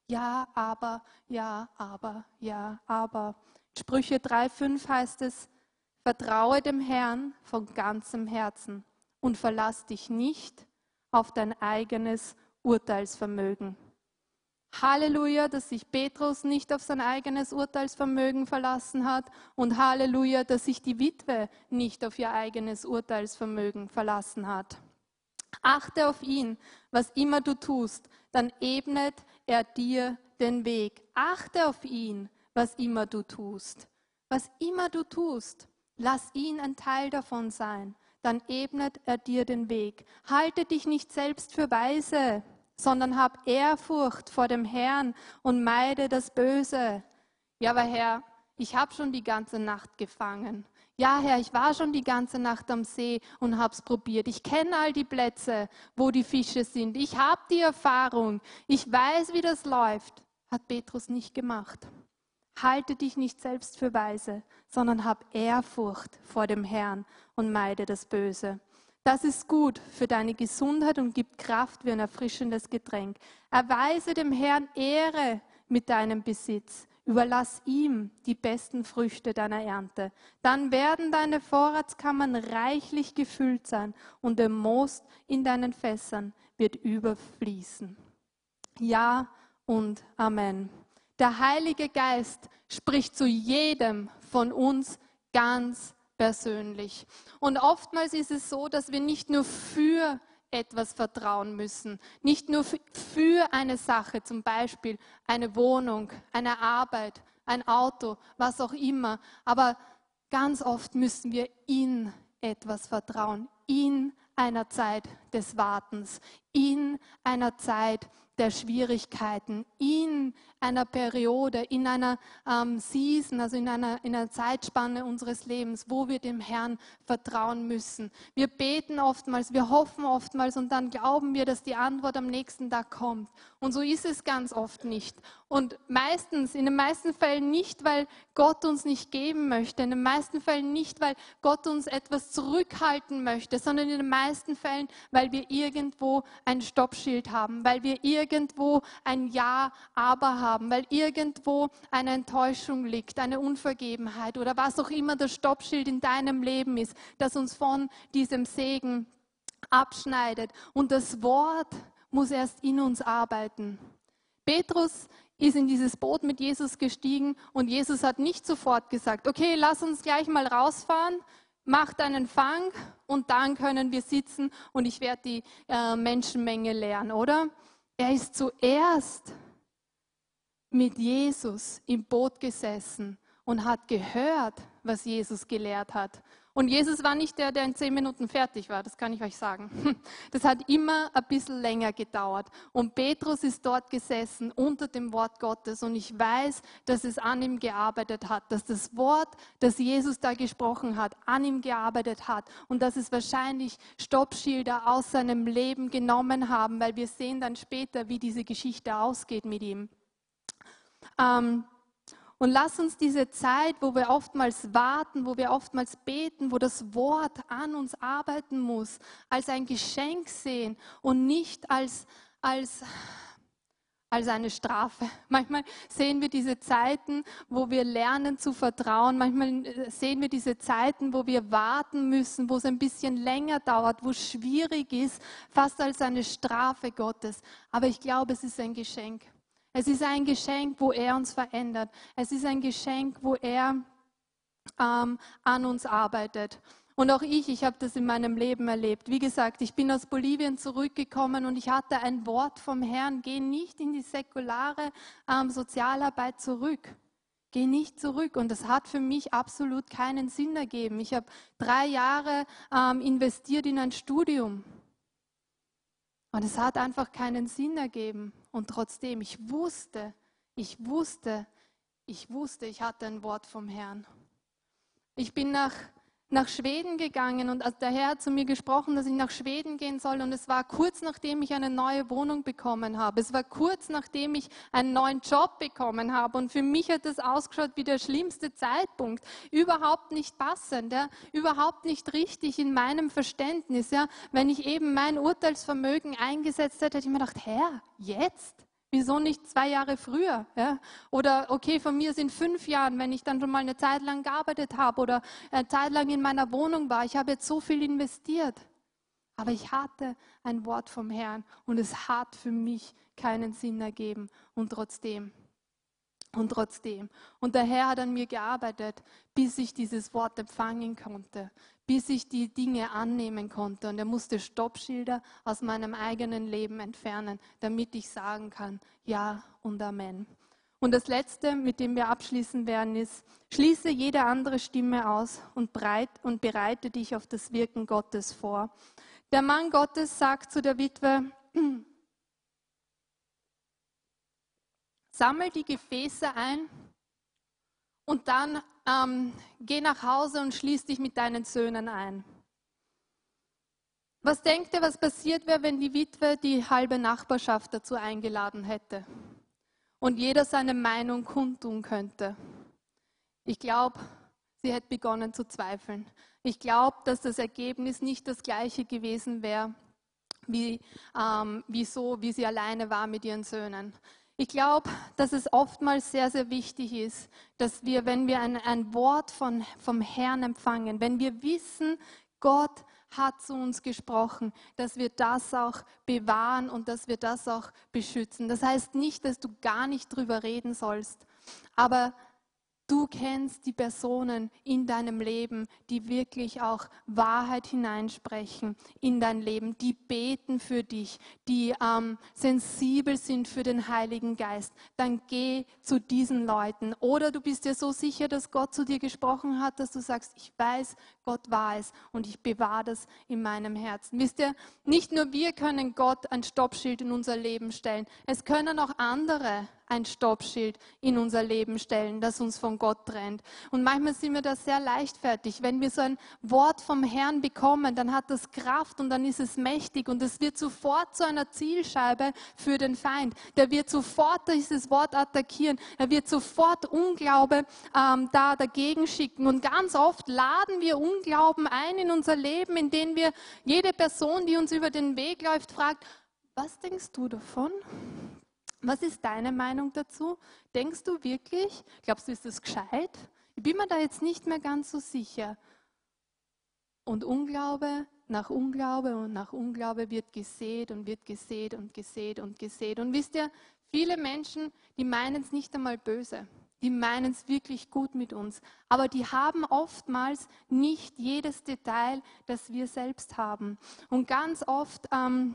Ja, aber, ja, aber, ja, aber. Sprüche 3,5 heißt es, vertraue dem Herrn von ganzem Herzen und verlass dich nicht auf dein eigenes Urteilsvermögen. Halleluja, dass sich Petrus nicht auf sein eigenes Urteilsvermögen verlassen hat und Halleluja, dass sich die Witwe nicht auf ihr eigenes Urteilsvermögen verlassen hat. Achte auf ihn, was immer du tust, dann ebnet er dir den Weg. Achte auf ihn, was immer du tust. Was immer du tust, lass ihn ein Teil davon sein, dann ebnet er dir den Weg. Halte dich nicht selbst für weise, sondern hab Ehrfurcht vor dem Herrn und meide das Böse. Ja, aber Herr, ich habe schon die ganze Nacht gefangen. Ja, Herr, ich war schon die ganze Nacht am See und habe es probiert. Ich kenne all die Plätze, wo die Fische sind. Ich habe die Erfahrung. Ich weiß, wie das läuft. Hat Petrus nicht gemacht. Halte dich nicht selbst für weise, sondern hab Ehrfurcht vor dem Herrn und meide das Böse. Das ist gut für deine Gesundheit und gibt Kraft wie ein erfrischendes Getränk. Erweise dem Herrn Ehre mit deinem Besitz. Überlass ihm die besten Früchte deiner Ernte. Dann werden deine Vorratskammern reichlich gefüllt sein und der Most in deinen Fässern wird überfließen. Ja und Amen. Der Heilige Geist spricht zu jedem von uns ganz persönlich. Und oftmals ist es so, dass wir nicht nur für etwas vertrauen müssen, nicht nur für eine Sache, zum Beispiel eine Wohnung, eine Arbeit, ein Auto, was auch immer, aber ganz oft müssen wir in etwas vertrauen, in einer Zeit des Wartens, in einer Zeit der Schwierigkeiten, in einer Periode, in einer Season, also in einer Zeitspanne unseres Lebens, wo wir dem Herrn vertrauen müssen. Wir beten oftmals, wir hoffen oftmals und dann glauben wir, dass die Antwort am nächsten Tag kommt. Und so ist es ganz oft nicht. Und meistens, in den meisten Fällen nicht, weil Gott uns nicht geben möchte, in den meisten Fällen nicht, weil Gott uns etwas zurückhalten möchte, sondern in den meisten Fällen, weil wir irgendwo ein Stoppschild haben, weil wir irgendwo ein Ja, aber haben, weil irgendwo eine Enttäuschung liegt, eine Unvergebenheit oder was auch immer das Stoppschild in deinem Leben ist, das uns von diesem Segen abschneidet. Und das Wort muss erst in uns arbeiten. Petrus ist in dieses Boot mit Jesus gestiegen und Jesus hat nicht sofort gesagt, okay, lass uns gleich mal rausfahren, mach deinen Fang und dann können wir sitzen und ich werde die Menschenmenge lehren, oder? Er ist zuerst mit Jesus im Boot gesessen und hat gehört, was Jesus gelehrt hat. Und Jesus war nicht der, der in 10 Minuten fertig war, das kann ich euch sagen. Das hat immer ein bisschen länger gedauert. Und Petrus ist dort gesessen unter dem Wort Gottes und ich weiß, dass es an ihm gearbeitet hat, dass das Wort, das Jesus da gesprochen hat, an ihm gearbeitet hat und dass es wahrscheinlich Stoppschilder aus seinem Leben genommen haben, weil wir sehen dann später, wie diese Geschichte ausgeht mit ihm. Und lass uns diese Zeit, wo wir oftmals warten, wo wir oftmals beten, wo das Wort an uns arbeiten muss, als ein Geschenk sehen und nicht als eine Strafe. Manchmal sehen wir diese Zeiten, wo wir lernen zu vertrauen. Manchmal sehen wir diese Zeiten, wo wir warten müssen, wo es ein bisschen länger dauert, wo es schwierig ist, fast als eine Strafe Gottes. Aber ich glaube, es ist ein Geschenk. Es ist ein Geschenk, wo er uns verändert. Es ist ein Geschenk, wo er an uns arbeitet. Und auch ich habe das in meinem Leben erlebt. Wie gesagt, ich bin aus Bolivien zurückgekommen und ich hatte ein Wort vom Herrn, geh nicht in die säkulare Sozialarbeit zurück. Geh nicht zurück. Und das hat für mich absolut keinen Sinn ergeben. Ich habe 3 Jahre investiert in ein Studium. Und es hat einfach keinen Sinn ergeben. Und trotzdem, ich wusste, ich hatte ein Wort vom Herrn. Ich bin nach Schweden gegangen und der Herr hat zu mir gesprochen, dass ich nach Schweden gehen soll. Und es war kurz nachdem ich eine neue Wohnung bekommen habe. Es war kurz nachdem ich einen neuen Job bekommen habe. Und für mich hat das ausgeschaut wie der schlimmste Zeitpunkt. Überhaupt nicht passend, ja? Überhaupt nicht richtig in meinem Verständnis. Ja? Wenn ich eben mein Urteilsvermögen eingesetzt hätte, hätte ich mir gedacht, Herr, jetzt? Wieso nicht 2 Jahre früher? Ja? Oder okay, von mir sind 5 Jahren, wenn ich dann schon mal eine Zeit lang gearbeitet habe oder eine Zeit lang in meiner Wohnung war. Ich habe jetzt so viel investiert. Aber ich hatte ein Wort vom Herrn und es hat für mich keinen Sinn ergeben. Und trotzdem. Und der Herr hat an mir gearbeitet, bis ich dieses Wort empfangen konnte, bis ich die Dinge annehmen konnte. Und er musste Stoppschilder aus meinem eigenen Leben entfernen, damit ich sagen kann, ja und Amen. Und das Letzte, mit dem wir abschließen werden, ist, schließe jede andere Stimme aus und bereite dich auf das Wirken Gottes vor. Der Mann Gottes sagt zu der Witwe, sammel die Gefäße ein und dann geh nach Hause und schließ dich mit deinen Söhnen ein. Was denkt ihr, was passiert wäre, wenn die Witwe die halbe Nachbarschaft dazu eingeladen hätte und jeder seine Meinung kundtun könnte? Ich glaube, sie hätte begonnen zu zweifeln. Ich glaube, dass das Ergebnis nicht das gleiche gewesen wäre, wie sie alleine war mit ihren Söhnen. Ich glaube, dass es oftmals sehr, sehr wichtig ist, dass wir, wenn wir ein Wort vom Herrn empfangen, wenn wir wissen, Gott hat zu uns gesprochen, dass wir das auch bewahren und dass wir das auch beschützen. Das heißt nicht, dass du gar nicht drüber reden sollst, aber du kennst die Personen in deinem Leben, die wirklich auch Wahrheit hineinsprechen in dein Leben, die beten für dich, die sensibel sind für den Heiligen Geist. Dann geh zu diesen Leuten. Oder du bist dir so sicher, dass Gott zu dir gesprochen hat, dass du sagst, ich weiß, Gott war es und ich bewahre das in meinem Herzen. Wisst ihr, nicht nur wir können Gott ein Stoppschild in unser Leben stellen, es können auch andere ein Stoppschild in unser Leben stellen, das uns von Gott trennt. Und manchmal sind wir da sehr leichtfertig. Wenn wir so ein Wort vom Herrn bekommen, dann hat das Kraft und dann ist es mächtig und es wird sofort zu einer Zielscheibe für den Feind. Der wird sofort dieses Wort attackieren. Er wird sofort Unglaube dagegen schicken. Und ganz oft laden wir Unglauben ein in unser Leben, indem wir jede Person, die uns über den Weg läuft, fragt, was denkst du davon? Was ist deine Meinung dazu? Denkst du wirklich? Glaubst du, ist das gescheit? Ich bin mir da jetzt nicht mehr ganz so sicher. Und Unglaube nach Unglaube und nach Unglaube wird gesät und wird gesät und gesät und gesät. Und wisst ihr, viele Menschen, die meinen es nicht einmal böse. Die meinen es wirklich gut mit uns. Aber die haben oftmals nicht jedes Detail, das wir selbst haben. Und ganz oft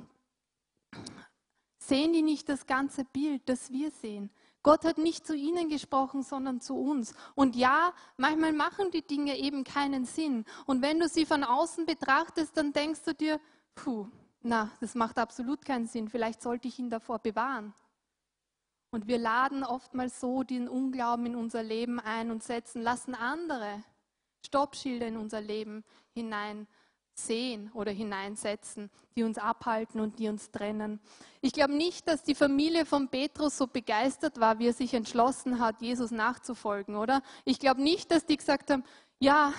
sehen die nicht das ganze Bild, das wir sehen. Gott hat nicht zu ihnen gesprochen, sondern zu uns. Und ja, manchmal machen die Dinge eben keinen Sinn. Und wenn du sie von außen betrachtest, dann denkst du dir, das macht absolut keinen Sinn. Vielleicht sollte ich ihn davor bewahren. Und wir laden oftmals so den Unglauben in unser Leben ein und lassen andere Stoppschilder in unser Leben hinein sehen oder hineinsetzen, die uns abhalten und die uns trennen. Ich glaube nicht, dass die Familie von Petrus so begeistert war, wie er sich entschlossen hat, Jesus nachzufolgen, oder? Ich glaube nicht, dass die gesagt haben, ja,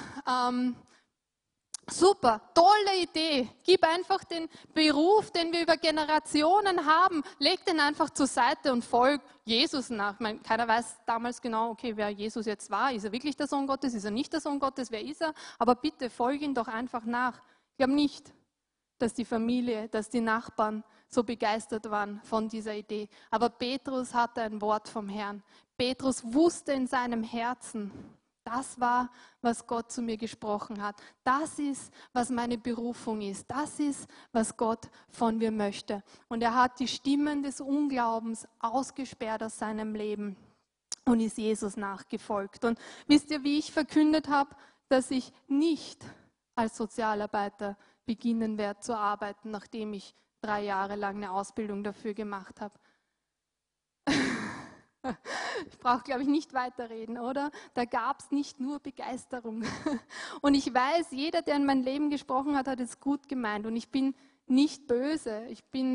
super, tolle Idee. Gib einfach den Beruf, den wir über Generationen haben, leg den einfach zur Seite und folg Jesus nach. Ich meine, keiner weiß damals genau, okay, wer Jesus jetzt war. Ist er wirklich der Sohn Gottes? Ist er nicht der Sohn Gottes? Wer ist er? Aber bitte, folge ihn doch einfach nach. Ich glaube nicht, dass die Familie, dass die Nachbarn so begeistert waren von dieser Idee. Aber Petrus hatte ein Wort vom Herrn. Petrus wusste in seinem Herzen, das war, was Gott zu mir gesprochen hat. Das ist, was meine Berufung ist. Das ist, was Gott von mir möchte. Und er hat die Stimmen des Unglaubens ausgesperrt aus seinem Leben und ist Jesus nachgefolgt. Und wisst ihr, wie ich verkündet habe, dass ich nicht als Sozialarbeiter beginnen werde zu arbeiten, nachdem ich 3 Jahre lang eine Ausbildung dafür gemacht habe? Ich brauche, glaube ich, nicht weiterreden, oder? Da gab es nicht nur Begeisterung. Und ich weiß, jeder, der in mein Leben gesprochen hat, hat es gut gemeint. Und ich bin nicht böse.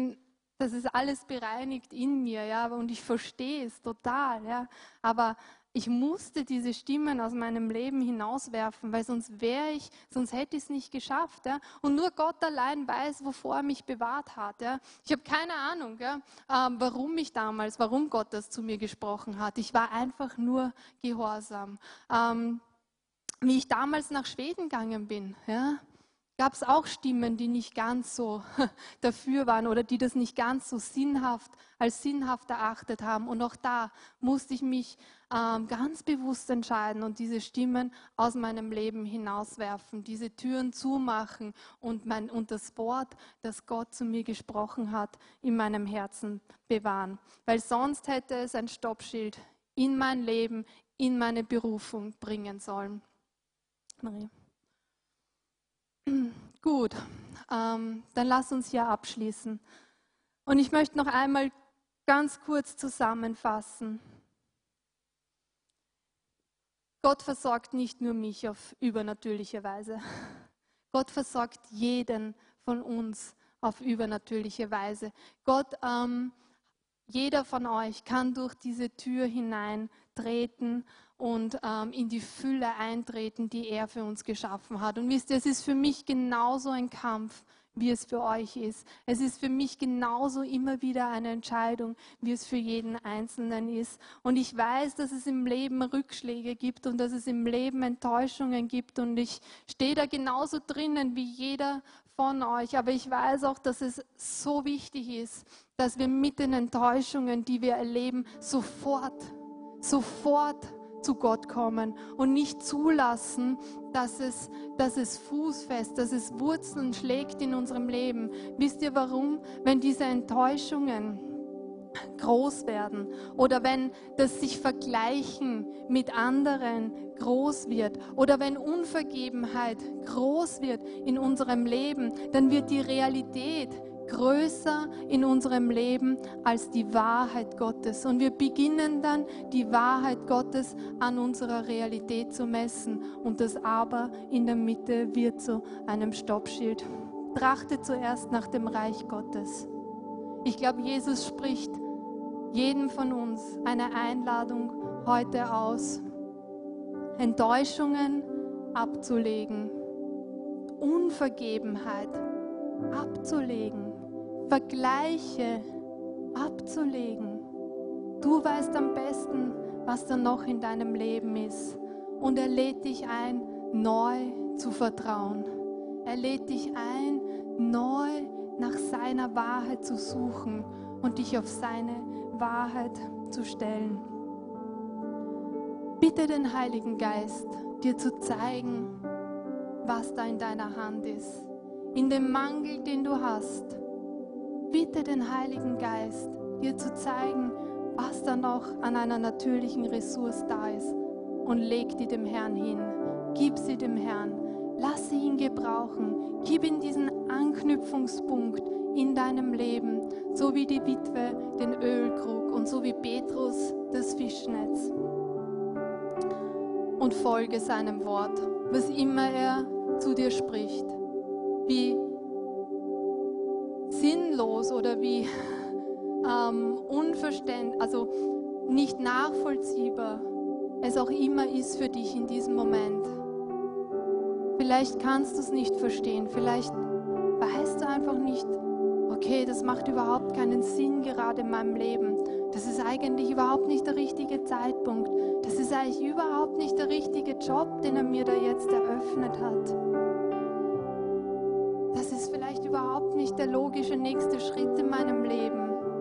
Das ist alles bereinigt in mir, ja. Und ich verstehe es total, ja. Aber ich musste diese Stimmen aus meinem Leben hinauswerfen, weil sonst hätte ich es nicht geschafft. Ja? Und nur Gott allein weiß, wovor er mich bewahrt hat. Ja? Ich habe keine Ahnung, ja, warum Gott das zu mir gesprochen hat. Ich war einfach nur gehorsam. Wie ich damals nach Schweden gegangen bin, ja, gab es auch Stimmen, die nicht ganz so dafür waren oder die das nicht ganz so als sinnhaft erachtet haben. Und auch da musste ich mich ganz bewusst entscheiden und diese Stimmen aus meinem Leben hinauswerfen, diese Türen zumachen und das Wort, das Gott zu mir gesprochen hat, in meinem Herzen bewahren. Weil sonst hätte es ein Stoppschild in mein Leben, in meine Berufung bringen sollen. Marie. Gut, dann lass uns hier abschließen. Und ich möchte noch einmal ganz kurz zusammenfassen. Gott versorgt nicht nur mich auf übernatürliche Weise. Gott versorgt jeden von uns auf übernatürliche Weise. Jeder von euch kann durch diese Tür hineintreten und in die Fülle eintreten, die er für uns geschaffen hat. Und wisst ihr, es ist für mich genauso ein Kampf, wie es für euch ist. Es ist für mich genauso immer wieder eine Entscheidung, wie es für jeden Einzelnen ist. Und ich weiß, dass es im Leben Rückschläge gibt und dass es im Leben Enttäuschungen gibt. Und ich stehe da genauso drinnen wie jeder von euch. Aber ich weiß auch, dass es so wichtig ist, dass wir mit den Enttäuschungen, die wir erleben, sofort zu Gott kommen und nicht zulassen, dass es Fuß fasst, dass es Wurzeln schlägt in unserem Leben. Wisst ihr warum? Wenn diese Enttäuschungen groß werden oder wenn das sich vergleichen mit anderen groß wird oder wenn Unvergebenheit groß wird in unserem Leben, dann wird die Realität größer in unserem Leben als die Wahrheit Gottes. Und wir beginnen dann, die Wahrheit Gottes an unserer Realität zu messen. Und das Aber in der Mitte wird zu einem Stoppschild. Trachte zuerst nach dem Reich Gottes. Ich glaube, Jesus spricht jedem von uns eine Einladung heute aus, Enttäuschungen abzulegen, Unvergebenheit abzulegen, Vergleiche abzulegen. Du weißt am besten, was da noch in deinem Leben ist. Und er lädt dich ein, neu zu vertrauen. Er lädt dich ein, neu nach seiner Wahrheit zu suchen und dich auf seine Wahrheit zu stellen. Bitte den Heiligen Geist, dir zu zeigen, was da in deiner Hand ist. In dem Mangel, den du hast, bitte den Heiligen Geist, dir zu zeigen, was da noch an einer natürlichen Ressource da ist. Und leg die dem Herrn hin. Gib sie dem Herrn. Lass sie ihn gebrauchen. Gib ihm diesen Anknüpfungspunkt in deinem Leben, so wie die Witwe den Ölkrug und so wie Petrus das Fischnetz. Und folge seinem Wort, was immer er zu dir spricht. Wie sinnlos oder wie unverständlich, also nicht nachvollziehbar es auch immer ist für dich in diesem Moment. Vielleicht kannst du es nicht verstehen, vielleicht weißt du einfach nicht, okay, das macht überhaupt keinen Sinn gerade in meinem Leben. Das ist eigentlich überhaupt nicht der richtige Zeitpunkt. Das ist eigentlich überhaupt nicht der richtige Job, den er mir da jetzt eröffnet hat. Das ist vielleicht überhaupt nicht der logische nächste Schritt in meinem Leben.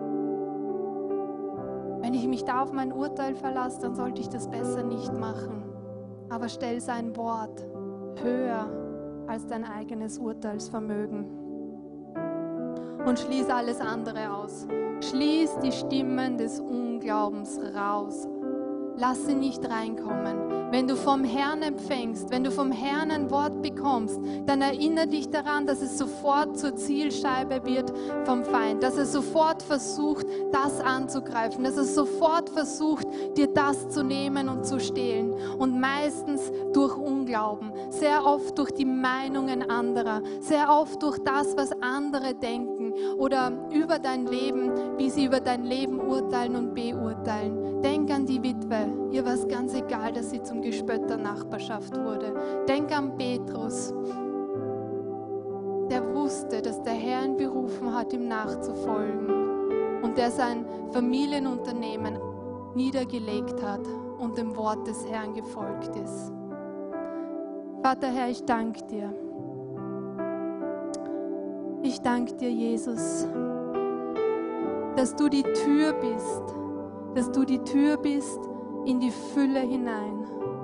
Wenn ich mich da auf mein Urteil verlasse, dann sollte ich das besser nicht machen. Aber stell sein Wort höher als dein eigenes Urteilsvermögen. Und schließ alles andere aus. Schließ die Stimmen des Unglaubens raus. Lass sie nicht reinkommen. Wenn du vom Herrn empfängst, wenn du vom Herrn ein Wort bekommst, dann erinnere dich daran, dass es sofort zur Zielscheibe wird vom Feind, dass er sofort versucht, das anzugreifen, dass er sofort versucht, dir das zu nehmen und zu stehlen. Und meistens durch Unglauben, sehr oft durch die Meinungen anderer, sehr oft durch das, was andere denken oder über dein Leben, wie sie über dein Leben urteilen und beurteilen. Denk an die Witwe. Ihr war es ganz egal, dass sie zum Gespött der Nachbarschaft wurde. Denk an Petrus, der wusste, dass der Herr ihn berufen hat, ihm nachzufolgen und der sein Familienunternehmen niedergelegt hat und dem Wort des Herrn gefolgt ist. Vater Herr, ich danke dir. Ich danke dir, Jesus, dass du die Tür bist, in die Fülle hinein.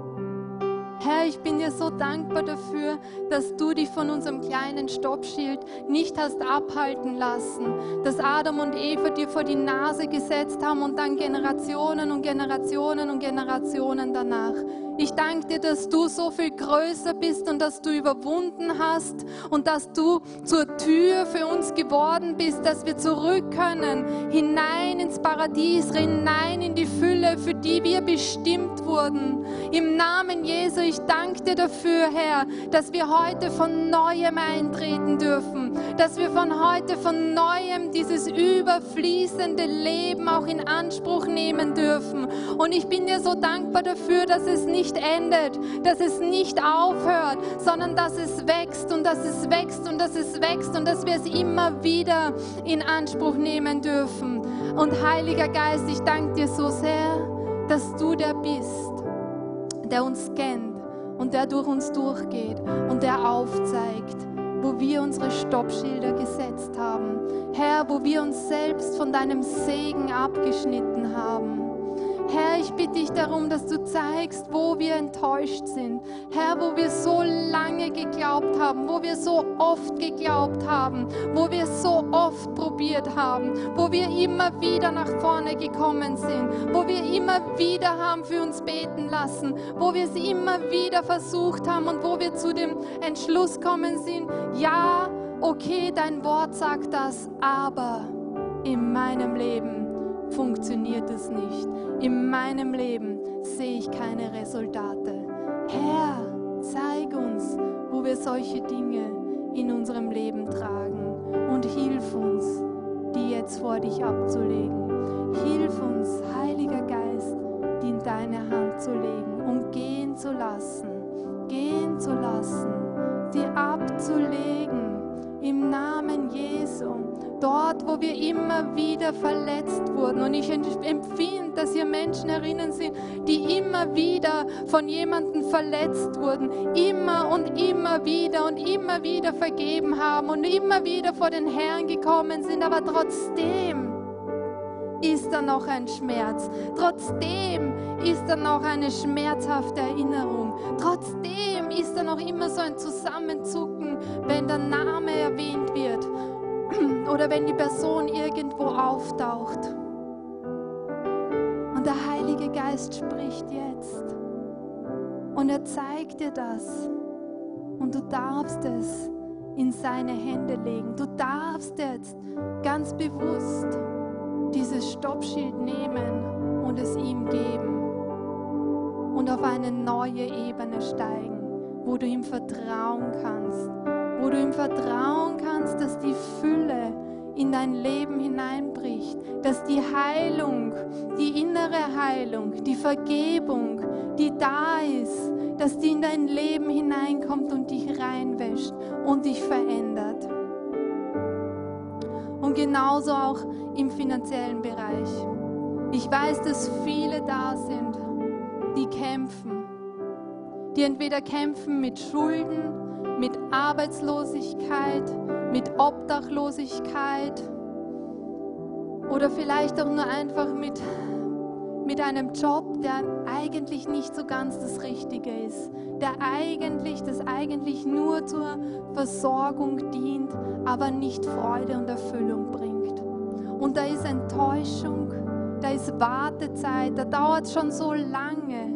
Herr, ich bin dir so dankbar dafür, dass du dich von unserem kleinen Stoppschild nicht hast abhalten lassen, dass Adam und Eva dir vor die Nase gesetzt haben und dann Generationen und Generationen und Generationen danach. Ich danke dir, dass du so viel größer bist und dass du überwunden hast und dass du zur Tür für uns geworden bist, dass wir zurück können, hinein ins Paradies, hinein in die Fülle, für die wir bestimmt wurden. Im Namen Jesu, ich danke dir dafür, Herr, dass wir heute von Neuem eintreten dürfen, dass wir von heute von Neuem dieses überfließende Leben auch in Anspruch nehmen dürfen. Und ich bin dir so dankbar dafür, dass es nicht endet, dass es nicht aufhört, sondern dass es wächst und dass es wächst und dass es wächst und dass wir es immer wieder in Anspruch nehmen dürfen. Und Heiliger Geist, ich danke dir so sehr, dass du der bist, der uns kennt und der durch uns durchgeht und der aufzeigt, wo wir unsere Stoppschilder gesetzt haben. Herr, wo wir uns selbst von deinem Segen abgeschnitten haben. Herr, ich bitte dich darum, dass du zeigst, wo wir enttäuscht sind. Herr, wo wir so lange geglaubt haben, wo wir so oft geglaubt haben, wo wir so oft probiert haben, wo wir immer wieder nach vorne gekommen sind, wo wir immer wieder haben für uns beten lassen, wo wir es immer wieder versucht haben und wo wir zu dem Entschluss kommen sind, ja, okay, dein Wort sagt das, aber in meinem Leben funktioniert es nicht. In meinem Leben sehe ich keine Resultate. Herr, zeig uns, wo wir solche Dinge in unserem Leben tragen und hilf uns, die jetzt vor dich abzulegen. Hilf uns, Heiliger Geist, die in deine Hand zu legen und gehen zu lassen, sie abzulegen im Namen Jesu. Dort, wo wir immer wieder verletzt wurden. Und ich empfinde, dass hier Menschen herinnen sind, die immer wieder von jemandem verletzt wurden. Immer und immer wieder vergeben haben und immer wieder vor den Herrn gekommen sind. Aber trotzdem ist da noch ein Schmerz. Trotzdem ist da noch eine schmerzhafte Erinnerung. Trotzdem ist da noch immer so ein Zusammenzucken, wenn der Name erwähnt wird. Oder wenn die Person irgendwo auftaucht. Und der Heilige Geist spricht jetzt. Und er zeigt dir das. Und du darfst es in seine Hände legen. Du darfst jetzt ganz bewusst dieses Stoppschild nehmen und es ihm geben. Und auf eine neue Ebene steigen, wo du ihm vertrauen kannst. Wo du ihm vertrauen kannst, dass die Fülle in dein Leben hineinbricht, dass die Heilung, die innere Heilung, die Vergebung, die da ist, dass die in dein Leben hineinkommt und dich reinwäscht und dich verändert. Und genauso auch im finanziellen Bereich. Ich weiß, dass viele da sind, die kämpfen, die entweder kämpfen mit Schulden, mit Arbeitslosigkeit, mit Obdachlosigkeit oder vielleicht auch nur einfach mit einem Job, der eigentlich nicht so ganz das Richtige ist, das eigentlich nur zur Versorgung dient, aber nicht Freude und Erfüllung bringt. Und da ist Enttäuschung, da ist Wartezeit, da dauert es schon so lange,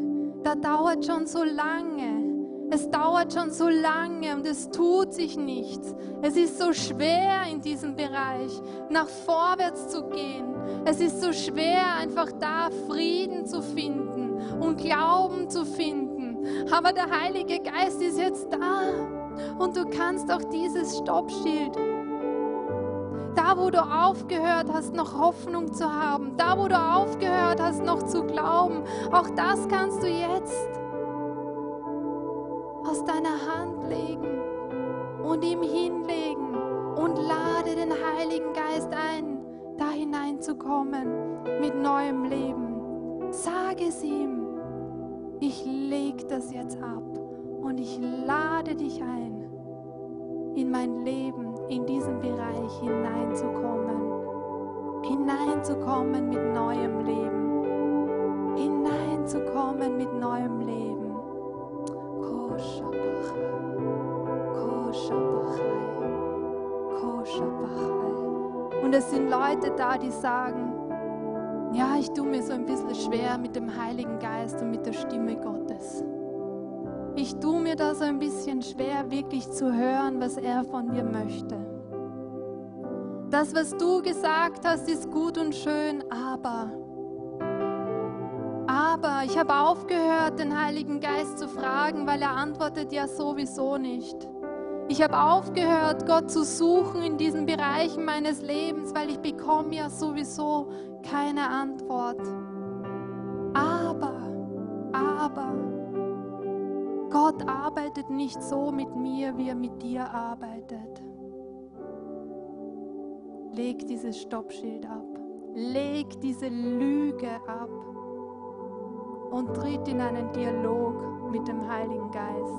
Es dauert schon so lange und es tut sich nichts. Es ist so schwer in diesem Bereich, nach vorwärts zu gehen. Es ist so schwer, einfach da Frieden zu finden und Glauben zu finden. Aber der Heilige Geist ist jetzt da und du kannst auch dieses Stoppschild, Da, wo du aufgehört hast, noch Hoffnung zu haben, da, wo du aufgehört hast, noch zu glauben, auch das kannst du jetzt aus deiner Hand legen und ihm hinlegen und lade den Heiligen Geist ein, da hineinzukommen mit neuem Leben. Sag es ihm, ich lege das jetzt ab und ich lade dich ein, in mein Leben, in diesen Bereich hineinzukommen mit neuem Leben, hineinzukommen mit neuem Leben. Koshabachai, Koshabachai, Koshabachai. Und es sind Leute da, die sagen, ja, ich tue mir so ein bisschen schwer mit dem Heiligen Geist und mit der Stimme Gottes. Ich tue mir da so ein bisschen schwer, wirklich zu hören, was er von dir möchte. Das, was du gesagt hast, ist gut und schön, aber ich habe aufgehört, den Heiligen Geist zu fragen, weil er antwortet ja sowieso nicht. Ich habe aufgehört, Gott zu suchen in diesen Bereichen meines Lebens, weil ich bekomme ja sowieso keine Antwort. Aber Gott arbeitet nicht so mit mir, wie er mit dir arbeitet. Leg dieses Stoppschild ab. Leg diese Lüge ab. Und tritt in einen Dialog mit dem Heiligen Geist.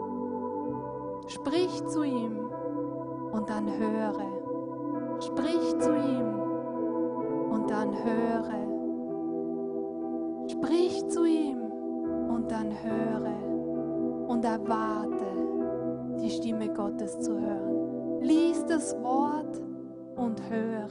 Sprich zu ihm und dann höre. Sprich zu ihm und dann höre. Sprich zu ihm und dann höre. Und erwarte, die Stimme Gottes zu hören. Lies das Wort und höre.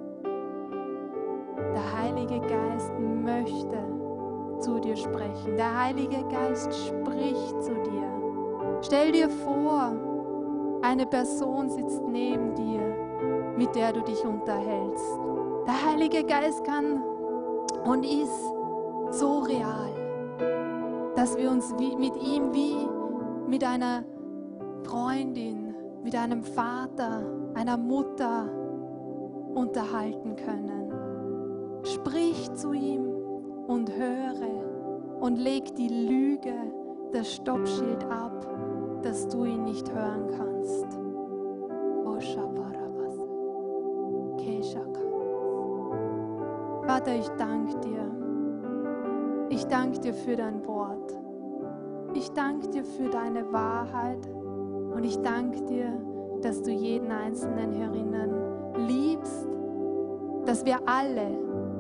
Der Heilige Geist möchte zu dir sprechen. Der Heilige Geist spricht zu dir. Stell dir vor, eine Person sitzt neben dir, mit der du dich unterhältst. Der Heilige Geist kann und ist so real, dass wir uns mit ihm wie mit einer Freundin, mit einem Vater, einer Mutter unterhalten können. Sprich zu ihm und höre und leg die Lüge, das Stoppschild ab, dass du ihn nicht hören kannst. Vater, ich danke dir. Ich danke dir für dein Wort. Ich danke dir für deine Wahrheit. Und ich danke dir, dass du jeden Einzelnen herinnen liebst, dass wir alle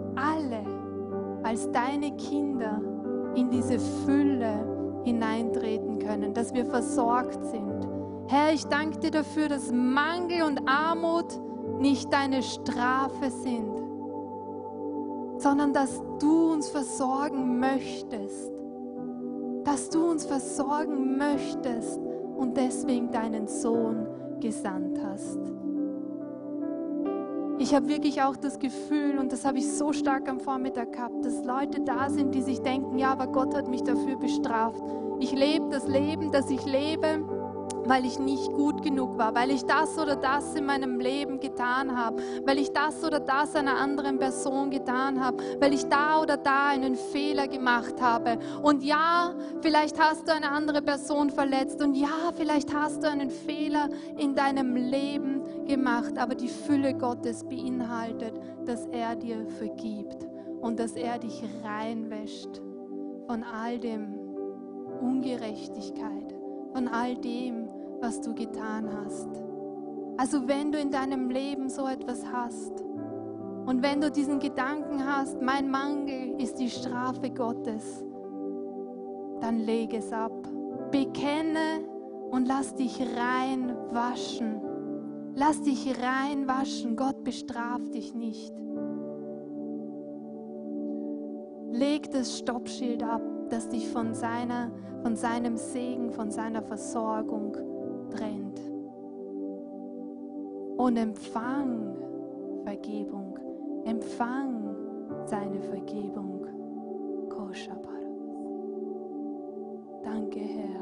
als deine Kinder in diese Fülle hineintreten können, dass wir versorgt sind. Herr, ich danke dir dafür, dass Mangel und Armut nicht deine Strafe sind, sondern dass du uns versorgen möchtest. Dass du uns versorgen möchtest und deswegen deinen Sohn gesandt hast. Ich habe wirklich auch das Gefühl, und das habe ich so stark am Vormittag gehabt, dass Leute da sind, die sich denken, ja, aber Gott hat mich dafür bestraft. Ich lebe das Leben, das ich lebe, weil ich nicht gut genug war, weil ich das oder das in meinem Leben getan habe, weil ich das oder das einer anderen Person getan habe, weil ich da oder da einen Fehler gemacht habe. Und ja, vielleicht hast du eine andere Person verletzt und ja, vielleicht hast du einen Fehler in deinem Leben gemacht, aber die Fülle Gottes beinhaltet, dass er dir vergibt und dass er dich reinwäscht von all dem Ungerechtigkeit, von all dem, was du getan hast. Also wenn du in deinem Leben so etwas hast und wenn du diesen Gedanken hast, mein Mangel ist die Strafe Gottes, dann leg es ab. Bekenne und lass dich reinwaschen. Lass dich reinwaschen. Gott bestraft dich nicht. Leg das Stoppschild ab, das dich von seinem Segen, von seiner Versorgung trennt. Und empfang Vergebung. Empfang seine Vergebung. Danke, Herr.